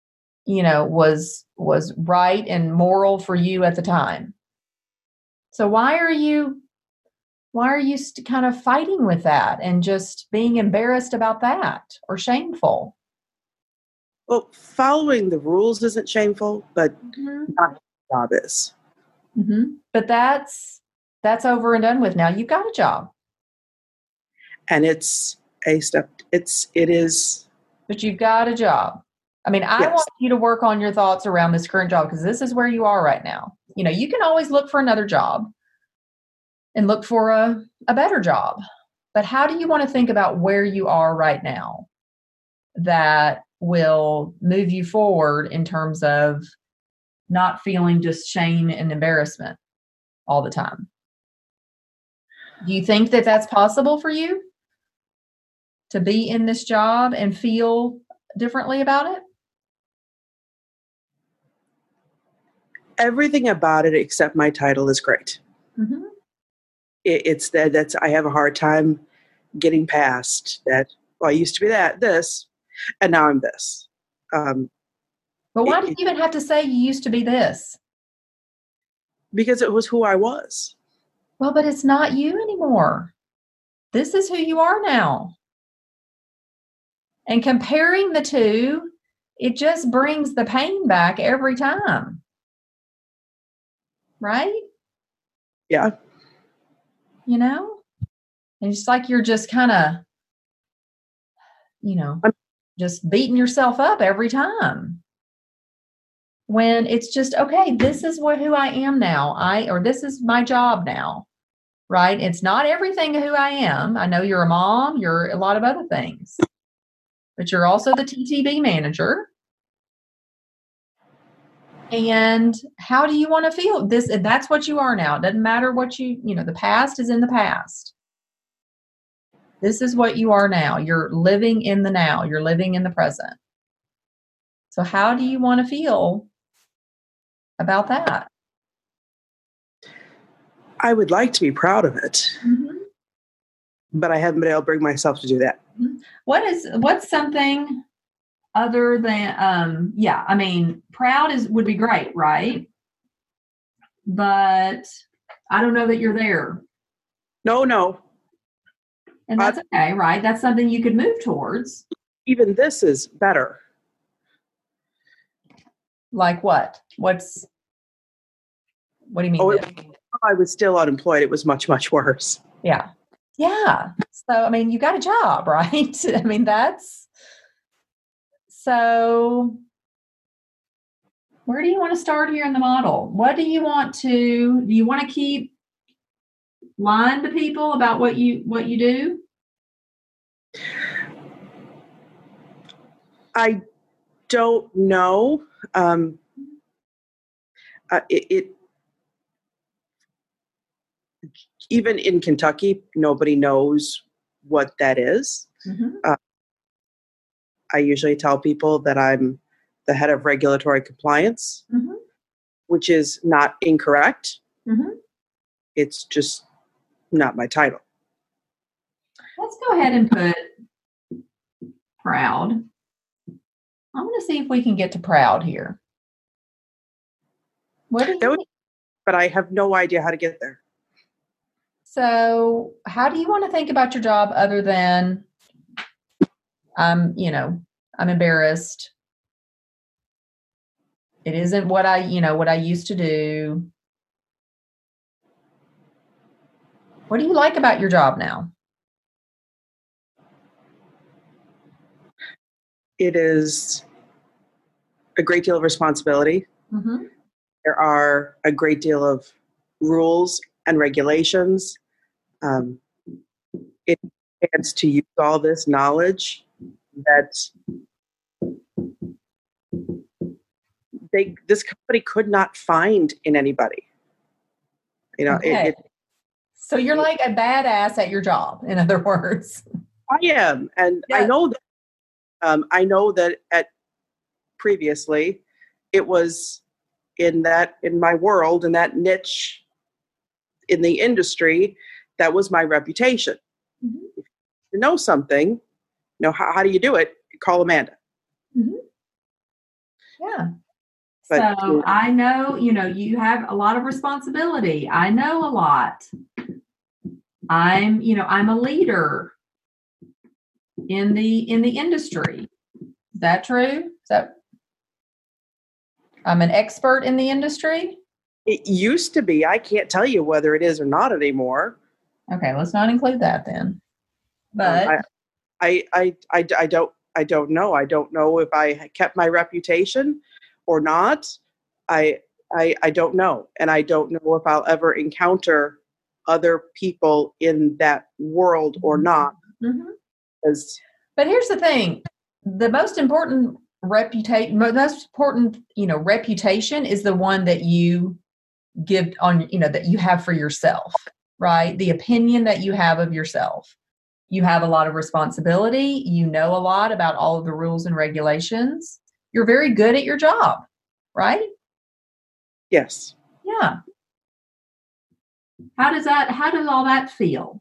right and moral for you at the time. So why are you kind of fighting with that and just being embarrassed about that or shameful? Well, following the rules isn't shameful, but not the job is. But that's over and done with now. You've got a job. And it's a step. It is but you've got a job. I mean, I Yes. want you to work on your thoughts around this current job because this is where you are right now. You know, you can always look for another job and look for a better job. But how do you want to think about where you are right now that will move you forward in terms of not feeling just shame and embarrassment all the time? Do you think that that's possible for you to be in this job and feel differently about it? Everything about it except my title is great. Mm-hmm. It's that's I have a hard time getting past that. Well, I used to be this, and now I'm this. But why do you even have to say you used to be this? Because it was who I was. Well, but it's not you anymore. This is who you are now. And comparing the two, it just brings the pain back every time. Right? Yeah. You know? And it's like you're just kind of, you know, just beating yourself up every time. When it's just, okay, this is who I am now. Or this is my job now. Right? It's not everything who I am. I know you're a mom, you're a lot of other things. But you're also the TTB manager. And how do you want to feel? That's what you are now. It doesn't matter what the past is in the past. This is what you are now. You're living in the now. You're living in the present. So how do you want to feel about that? I would like to be proud of it, Mm-hmm. but I haven't been able to bring myself to do that. What's something other than, I mean, proud would be great, right? But I don't know that you're there. No. And that's okay, right? That's something you could move towards. Even this is better. Like what? What do you mean? I was still unemployed. It was much, much worse. Yeah. Yeah. So, I mean, you got a job, right? I mean, so where do you want to start here in the model? Do you want to keep lying to people about what you do? I don't know. Even in Kentucky, nobody knows what that is. Mm-hmm. I usually tell people that I'm the head of regulatory compliance, mm-hmm. which is not incorrect. Mm-hmm. It's just not my title. Let's go ahead and put proud. I'm going to see if we can get to proud here. What do you think? But I have no idea how to get there. So how do you want to think about your job other than, I'm embarrassed. It isn't what I used to do. What do you like about your job now? It is a great deal of responsibility. Mm-hmm. There are a great deal of rules and regulations. It chance to use all this knowledge that this company could not find in anybody. Okay. So you're like a badass at your job, in other words. I am, and yeah. I know that at previously it was in my world, in that niche in the industry, that was my reputation. Mm-hmm. If you know something, how do you do it? You call Amanda. Mm-hmm. Yeah. So I know, you have a lot of responsibility. I know a lot. I'm a leader in the industry. Is that true? I'm an expert in the industry? It used to be. I can't tell you whether it is or not anymore. Okay, let's not include that then. But I don't know. I don't know if I kept my reputation or not. I don't know. And I don't know if I'll ever encounter other people in that world or not. Mm-hmm. But here's the thing. The most important reputation is the one that you give on, that you have for yourself, right? The opinion that you have of yourself. You have a lot of responsibility. You know a lot about all of the rules and regulations. You're very good at your job, right? Yes. Yeah. How does all that feel?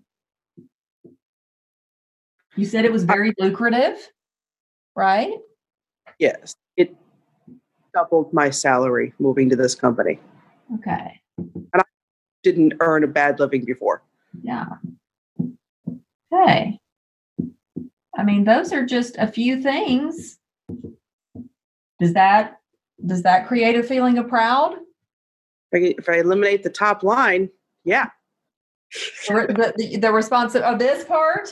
You said it was very lucrative, right? Yes. It doubled my salary moving to this company. Okay. And I didn't earn a bad living before. Yeah. Okay. I mean, those are just a few things. Does that create a feeling of proud? If I eliminate the top line, yeah. The response of this part?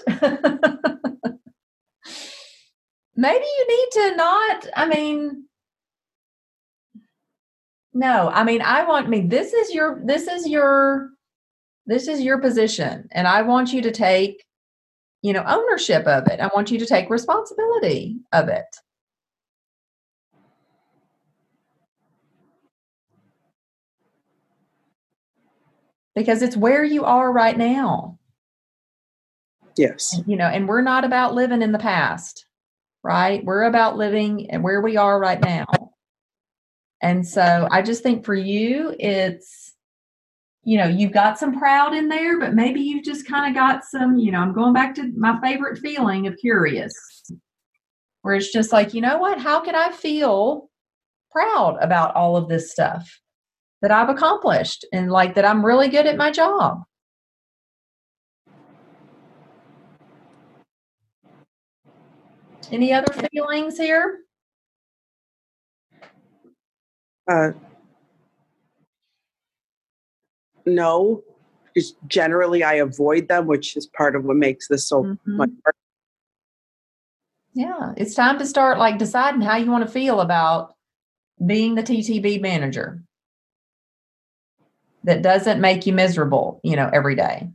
Maybe you need to not, this is your position, and I want you to take, ownership of it. I want you to take responsibility of it. Because it's where you are right now. Yes. And we're not about living in the past, right? We're about living where we are right now. And so I just think for you, it's, you've got some proud in there, but maybe you've just kind of got some, I'm going back to my favorite feeling of curious, where it's just like, you know what, how could I feel proud about all of this stuff that I've accomplished and like that I'm really good at my job? Any other feelings here? No, because generally I avoid them, which is part of what makes this so much harder. Yeah, it's time to start deciding how you want to feel about being the TTB manager that doesn't make you miserable, every day.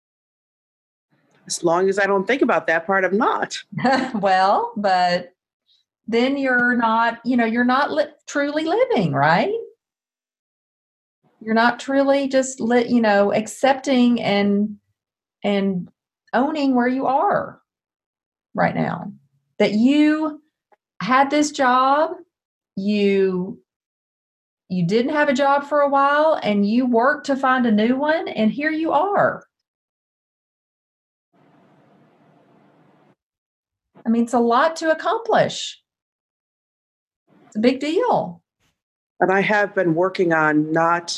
As long as I don't think about that part, I'm not. Well, but then you're not, truly living, right? You're not truly just accepting and owning where you are right now. That you had this job, you didn't have a job for a while, and you worked to find a new one, and here you are. It's a lot to accomplish. It's a big deal. And I have been working on not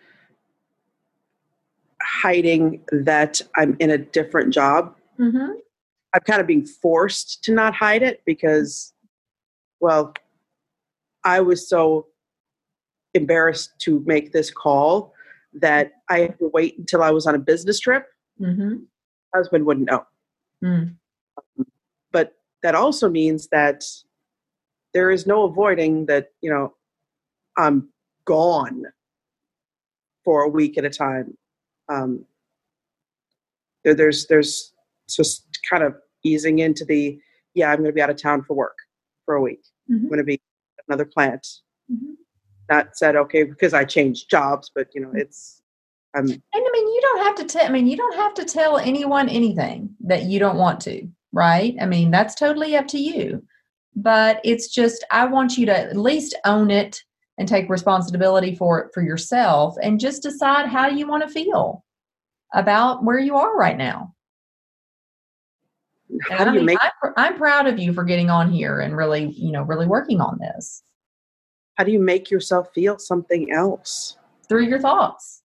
hiding that I'm in a different job. Mm-hmm. I'm kind of being forced to not hide it because, well, I was so embarrassed to make this call that I had to wait until I was on a business trip. Mm-hmm. My husband wouldn't know. Mm. But that also means that there is no avoiding that, I'm gone for a week at a time. There's just kind of easing into the, I'm going to be out of town for work for a week. Mm-hmm. I'm going to be at another plant. Mm-hmm. Not said, okay, because I changed jobs, but it's, and you don't have to tell anyone anything that you don't want to, right? That's totally up to you, but it's just, I want you to at least own it and take responsibility for it for yourself and just decide how you want to feel about where you are right now. I'm proud of you for getting on here and really, really working on this. How do you make yourself feel something else? Through your thoughts.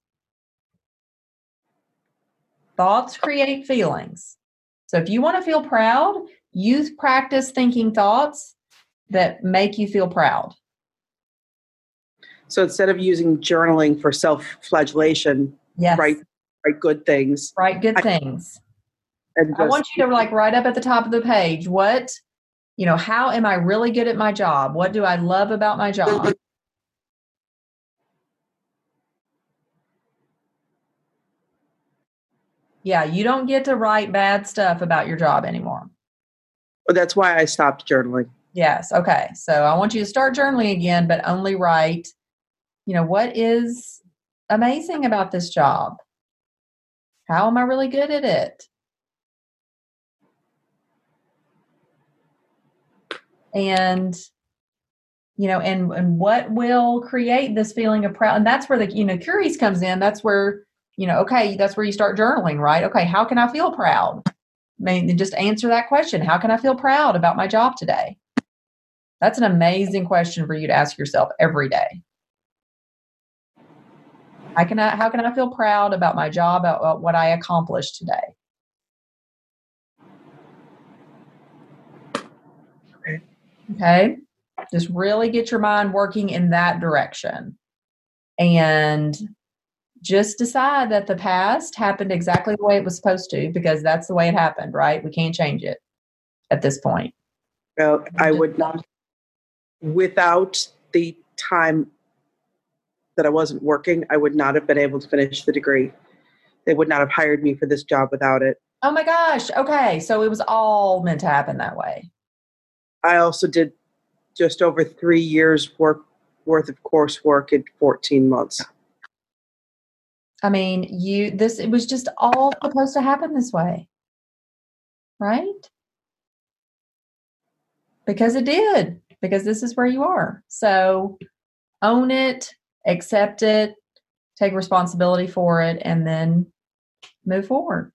Thoughts create feelings. So if you want to feel proud, you practice thinking thoughts that make you feel proud. So instead of using journaling for self-flagellation, yes. write good things. Write good things. And I want you to write up at the top of the page, what how am I really good at my job? What do I love about my job? Yeah, you don't get to write bad stuff about your job anymore. Well, that's why I stopped journaling. Yes. Okay. So I want you to start journaling again, but only write, what is amazing about this job? How am I really good at it? And, and what will create this feeling of proud? And that's where the, curious comes in. That's where, that's where you start journaling, right? Okay. How can I feel proud? I mean, just answer that question. How can I feel proud about my job today? That's an amazing question for you to ask yourself every day. How can I feel proud about my job, about what I accomplished today? Okay. Just really get your mind working in that direction. And just decide that the past happened exactly the way it was supposed to, because that's the way it happened, right? We can't change it at this point. Well, I would not, without the time that I wasn't working, I would not have been able to finish the degree. They would not have hired me for this job without it. Oh my gosh. Okay. So it was all meant to happen that way. I also did just over 3 years worth of coursework in 14 months. I mean, it was just all supposed to happen this way, right? Because it did, because this is where you are. So own it, accept it, take responsibility for it, and then move forward.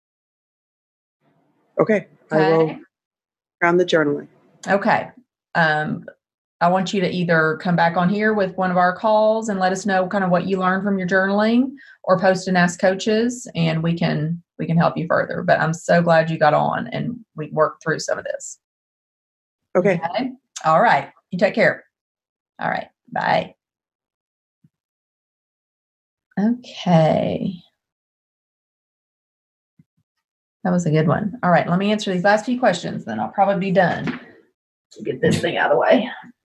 Okay. I will round the journaling. Okay. I want you to either come back on here with one of our calls and let us know kind of what you learned from your journaling, or post and ask coaches, and we can help you further. But I'm so glad you got on and we worked through some of this. Okay. All right. You take care. All right. Bye. Okay. That was a good one. All right. Let me answer these last few questions, then I'll probably be done. Get this thing out of the way.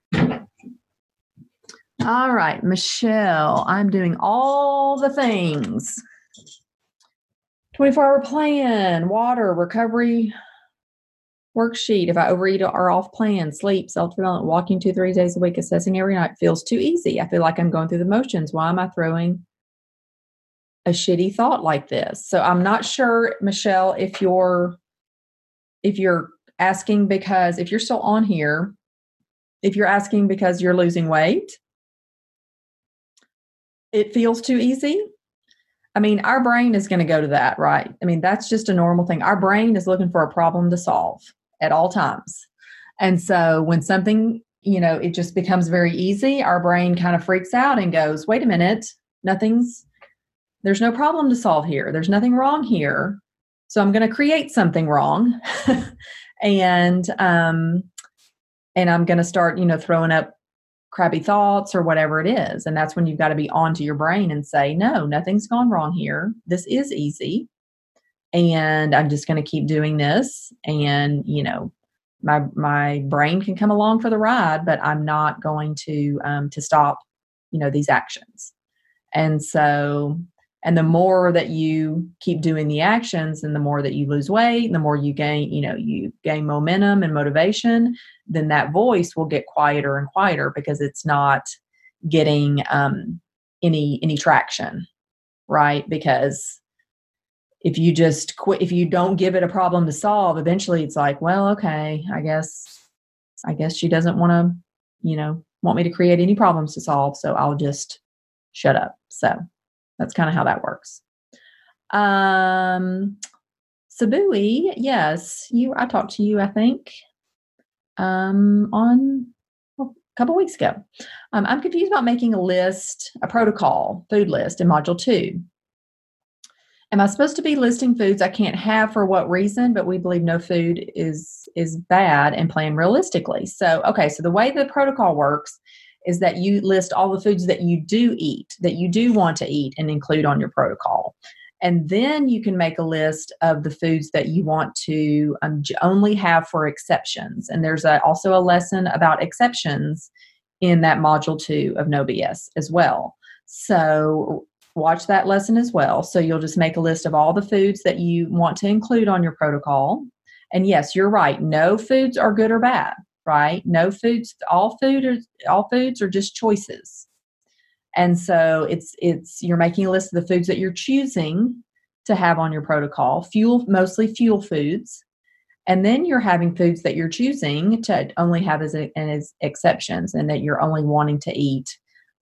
All right, Michelle, I'm doing all the things. 24-hour plan, water, recovery worksheet. If I overeat or off plan, sleep, self-development, walking 2-3 days a week, assessing every night feels too easy. I feel like I'm going through the motions. Why am I throwing a shitty thought like this? So I'm not sure, Michelle, if you're asking because, if you're still on here, if you're asking because you're losing weight, it feels too easy. I mean, our brain is going to go to that, right? I mean, that's just a normal thing. Our brain is looking for a problem to solve at all times. And so when something, it just becomes very easy, our brain kind of freaks out and goes, wait a minute, there's no problem to solve here. There's nothing wrong here. So I'm going to create something wrong. and I'm going to start, throwing up crappy thoughts or whatever it is. And that's when you've got to be onto your brain and say, no, nothing's gone wrong here. This is easy. And I'm just going to keep doing this. And, my brain can come along for the ride, but I'm not going to stop, these actions. And so, and the more that you keep doing the actions and the more that you lose weight, and the more you gain, you gain momentum and motivation, then that voice will get quieter and quieter because it's not getting any traction, right? Because if you just quit, if you don't give it a problem to solve, eventually it's like, well, okay, I guess she doesn't want to, want me to create any problems to solve. So I'll just shut up. So that's kind of how that works. Sabui, yes, I talked to you, I think, on a couple weeks ago. I'm confused about making a protocol, food list in module 2. Am I supposed to be listing foods I can't have for what reason, but we believe no food is bad and plan realistically? So, okay, so the way the protocol works is that you list all the foods that you do eat, that you do want to eat and include on your protocol. And then you can make a list of the foods that you want to only have for exceptions. And there's also a lesson about exceptions in that module 2 of No BS as well. So watch that lesson as well. So you'll just make a list of all the foods that you want to include on your protocol. And yes, you're right. No foods are good or bad, right? No foods, all foods are just choices. And so you're making a list of the foods that you're choosing to have on your protocol, mostly fuel foods. And then you're having foods that you're choosing to only have as exceptions, and that you're only wanting to eat,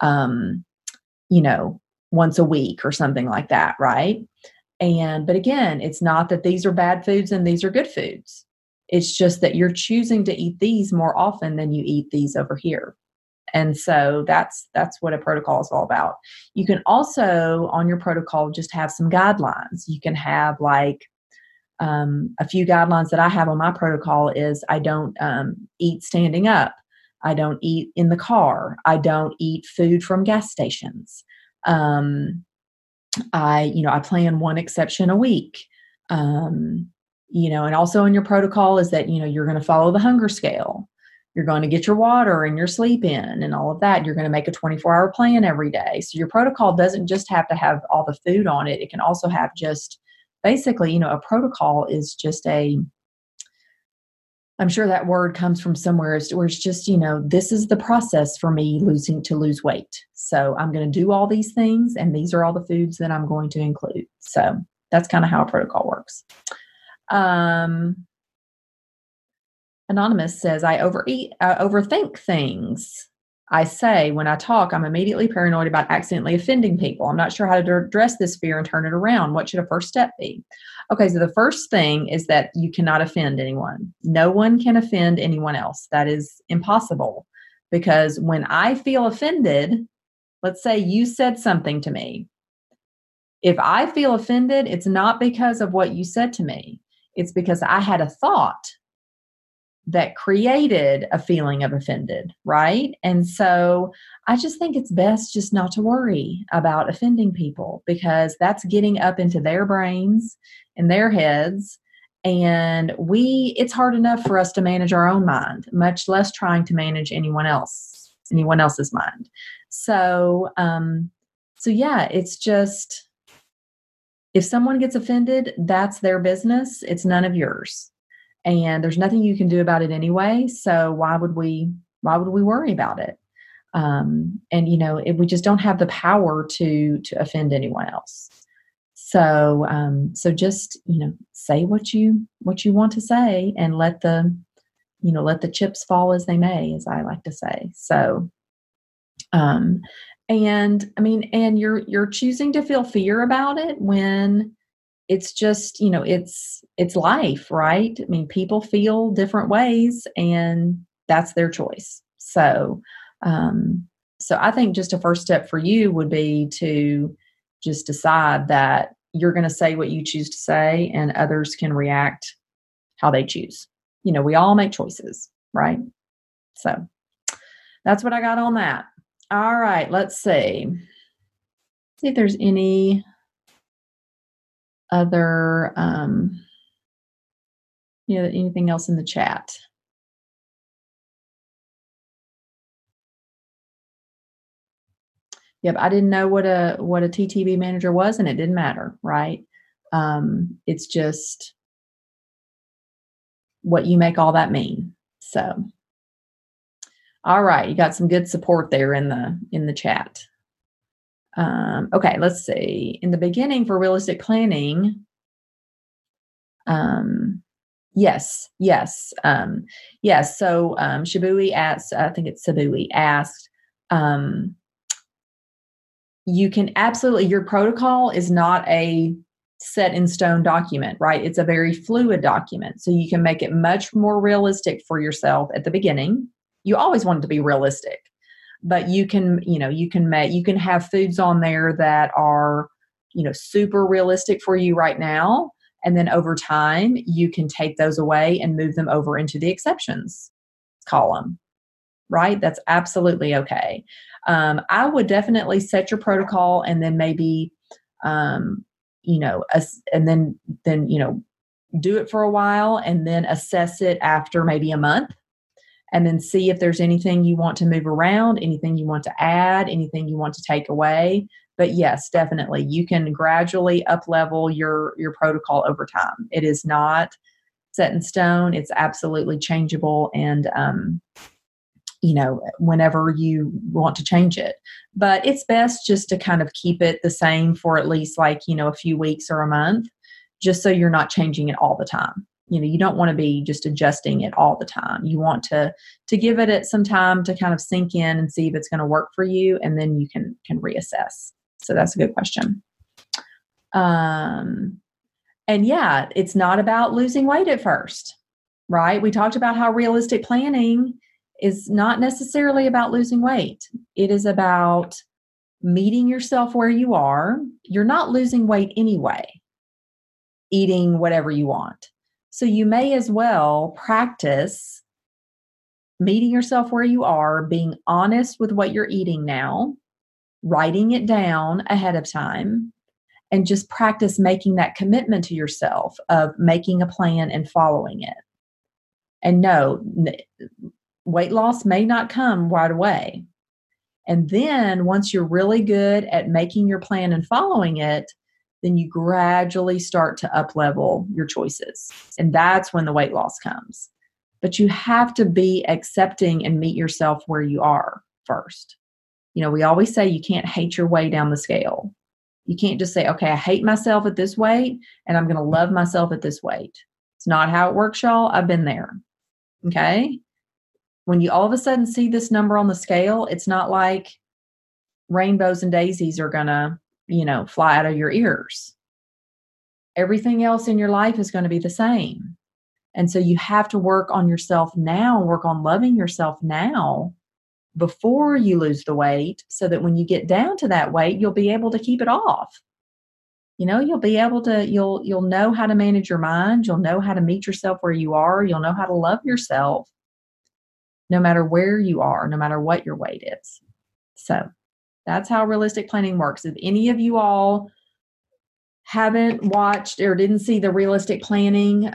once a week or something like that, right? But again, it's not that these are bad foods and these are good foods. It's just that you're choosing to eat these more often than you eat these over here. And so that's what a protocol is all about. You can also, on your protocol, just have some guidelines. You can have like a few guidelines that I have on my protocol is I don't eat standing up. I don't eat in the car. I don't eat food from gas stations. I plan one exception a week. And also in your protocol is that, you're going to follow the hunger scale. You're going to get your water and your sleep in and all of that. You're going to make a 24-hour plan every day. So your protocol doesn't just have to have all the food on it. It can also have just basically, a protocol is just I'm sure that word comes from somewhere where it's just, this is the process for me to lose weight. So I'm going to do all these things, and these are all the foods that I'm going to include. So that's kind of how a protocol works. Anonymous says, I overthink things. I say, when I talk, I'm immediately paranoid about accidentally offending people. I'm not sure how to address this fear and turn it around. What should a first step be? Okay, so the first thing is that you cannot offend anyone. No one can offend anyone else. That is impossible, because when I feel offended, let's say you said something to me. If I feel offended, it's not because of what you said to me. It's because I had a thought that created a feeling of offended, right? And so I just think it's best just not to worry about offending people, because that's getting up into their brains and their heads. And it's hard enough for us to manage our own mind, much less trying to manage anyone else's mind. So yeah, it's just, if someone gets offended, that's their business. It's none of yours. And there's nothing you can do about it anyway. So why would we worry about it? If we just don't have the power to offend anyone else. So just, say what you want to say, and let the chips fall as they may, as I like to say. So, and you're choosing to feel fear about it when it's just, it's life, right? I mean, people feel different ways, and that's their choice. So I think just a first step for you would be to just decide that you're going to say what you choose to say, and others can react how they choose. We all make choices, right? So that's what I got on that. All right, let's see if there's any other, anything else in the chat. Yep, I didn't know what a TTB manager was, and it didn't matter, right? It's just what you make all that mean. So, all right, you got some good support there in the chat. Okay, let's see. In the beginning for realistic planning, yes. So Shibui asked, I think it's Sabui asked, you can absolutely, your protocol is not a set in stone document, right? It's a very fluid document. So you can make it much more realistic for yourself at the beginning. You always want it to be realistic. But you can have foods on there that are, super realistic for you right now. And then over time, you can take those away and move them over into the exceptions column, right? That's absolutely okay. I would definitely set your protocol, and then maybe and then, do it for a while and then assess it after maybe a month, and then see if there's anything you want to move around, anything you want to add, anything you want to take away. But yes, definitely, you can gradually up-level your protocol over time. It is not set in stone. It's absolutely changeable, and whenever you want to change it. But it's best just to kind of keep it the same for at least a few weeks or a month, just so you're not changing it all the time. You don't want to be just adjusting it all the time. You want to give it some time to kind of sink in and see if it's going to work for you, and then you can reassess. So that's a good question. And yeah, it's not about losing weight at first, right? We talked about how realistic planning is not necessarily about losing weight. It is about meeting yourself where you are. You're not losing weight anyway, eating whatever you want. So you may as well practice meeting yourself where you are, being honest with what you're eating now, writing it down ahead of time, and just practice making that commitment to yourself of making a plan and following it. And no, weight loss may not come right away. And then once you're really good at making your plan and following it, then you gradually start to up-level your choices. And that's when the weight loss comes. But you have to be accepting and meet yourself where you are first. We always say you can't hate your way down the scale. You can't just say, okay, I hate myself at this weight and I'm going to love myself at this weight. It's not how it works, y'all. I've been there. Okay? When you all of a sudden see this number on the scale, it's not like rainbows and daisies are going to, fly out of your ears. Everything else in your life is going to be the same. And so you have to work on yourself now, work on loving yourself now before you lose the weight, so that when you get down to that weight, you'll be able to keep it off. You'll be able to, you'll know how to manage your mind. You'll know how to meet yourself where you are. You'll know how to love yourself no matter where you are, no matter what your weight is. So that's how realistic planning works. If any of you all haven't watched or didn't see the realistic planning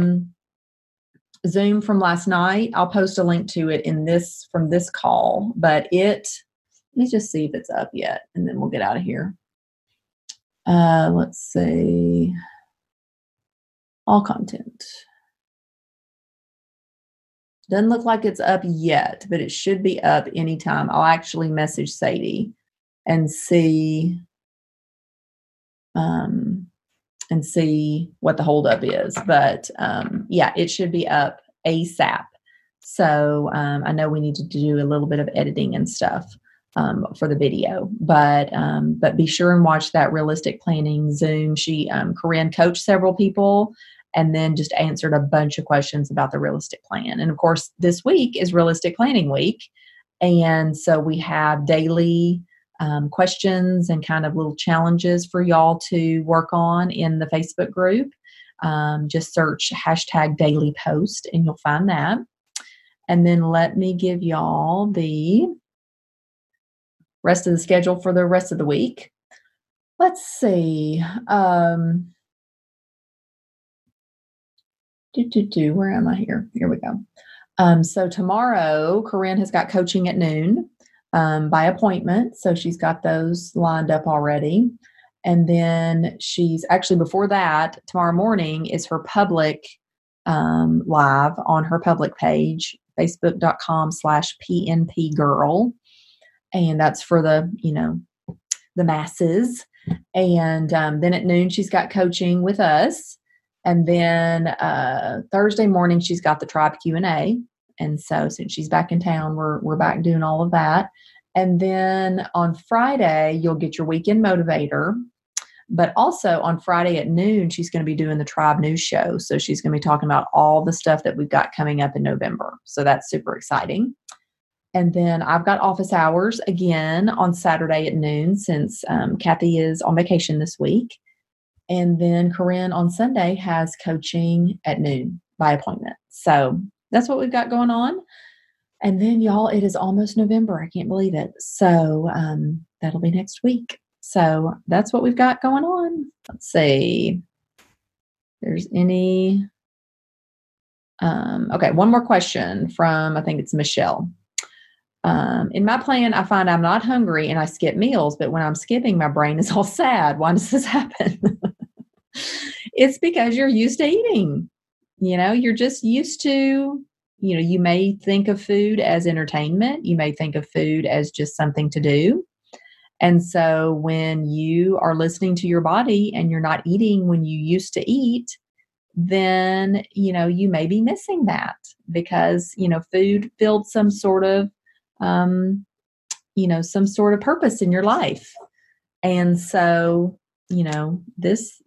Zoom from last night, I'll post a link to it from this call. But let me just see if it's up yet, and then we'll get out of here. Let's see. All content. Doesn't look like it's up yet, but it should be up anytime. I'll actually message Sadie and see what the holdup is. But yeah, it should be up ASAP. So I know we need to do a little bit of editing and stuff for the video, but be sure and watch that realistic planning Zoom. Corinne coached several people and then just answered a bunch of questions about the realistic plan. And of course, this week is realistic planning week. And so we have daily questions and kind of little challenges for y'all to work on in the Facebook group. Just search #daily_post and you'll find that. And then let me give y'all the rest of the schedule for the rest of the week. Let's see. Where am I here? Here we go. So tomorrow, Corinne has got coaching at noon by appointment. So she's got those lined up already. And then she's actually, before that, tomorrow morning is her public live on her public page, facebook.com/PNPgirl. And that's for the masses. And then at noon, she's got coaching with us. And then Thursday morning, she's got the Tribe Q&A. And so since she's back in town, we're back doing all of that. And then on Friday, you'll get your weekend motivator. But also on Friday at noon, she's going to be doing the Tribe News Show. So she's going to be talking about all the stuff that we've got coming up in November. So that's super exciting. And then I've got office hours again on Saturday at noon since Kathy is on vacation this week. And then Corinne on Sunday has coaching at noon by appointment. So that's what we've got going on. And then, y'all, it is almost November. I can't believe it. So that'll be next week. So that's what we've got going on. Let's see. There's any. Okay, one more question from, I think it's Michelle. In my plan, I find I'm not hungry and I skip meals, but when I'm skipping, my brain is all sad. Why does this happen? It's because you're used to eating. You're just used to, you may think of food as entertainment. You may think of food as just something to do. And so when you are listening to your body and you're not eating when you used to eat, then, you may be missing that because, food filled some sort of, some sort of purpose in your life. And so, this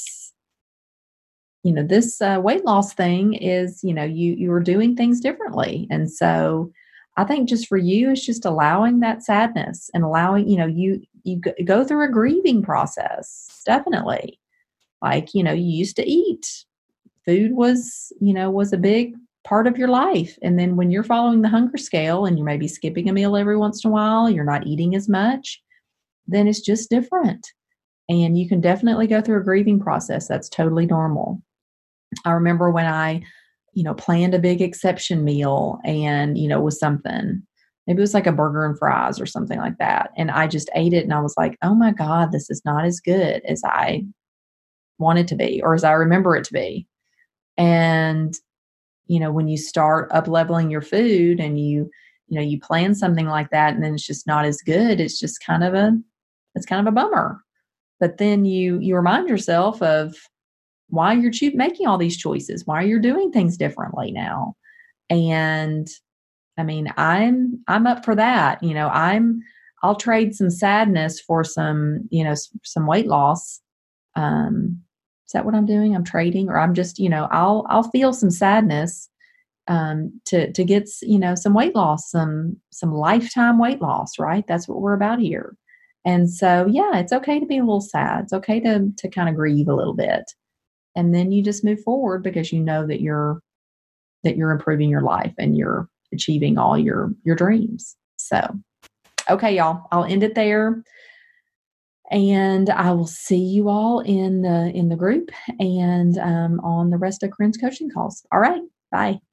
weight loss thing is, you are doing things differently. And so I think just for you, it's just allowing that sadness and allowing, you go through a grieving process. Definitely. Like, you used to eat. Food was a big part of your life. And then when you're following the hunger scale and you're maybe skipping a meal every once in a while, you're not eating as much, then it's just different. And you can definitely go through a grieving process. That's totally normal. I remember when I, planned a big exception meal and, was something, maybe it was like a burger and fries or something like that. And I just ate it and I was like, oh my God, this is not as good as I want it to be or as I remember it to be. And, when you start up leveling your food and you plan something like that and then it's just not as good, it's just kind of a bummer. But then you remind yourself of why you're making all these choices, why you're doing things differently now. And I mean, I'm up for that. I'll trade some sadness for some weight loss. Is that what I'm doing? I'm trading, or I'm just, I'll feel some sadness to get, some weight loss, some lifetime weight loss, right? That's what we're about here. And so, yeah, it's okay to be a little sad. It's okay to kind of grieve a little bit. And then you just move forward because you know that you're improving your life and you're achieving all your dreams. So, okay, y'all, I'll end it there. And I will see you all in the group and on the rest of Corinne's coaching calls. All right. Bye.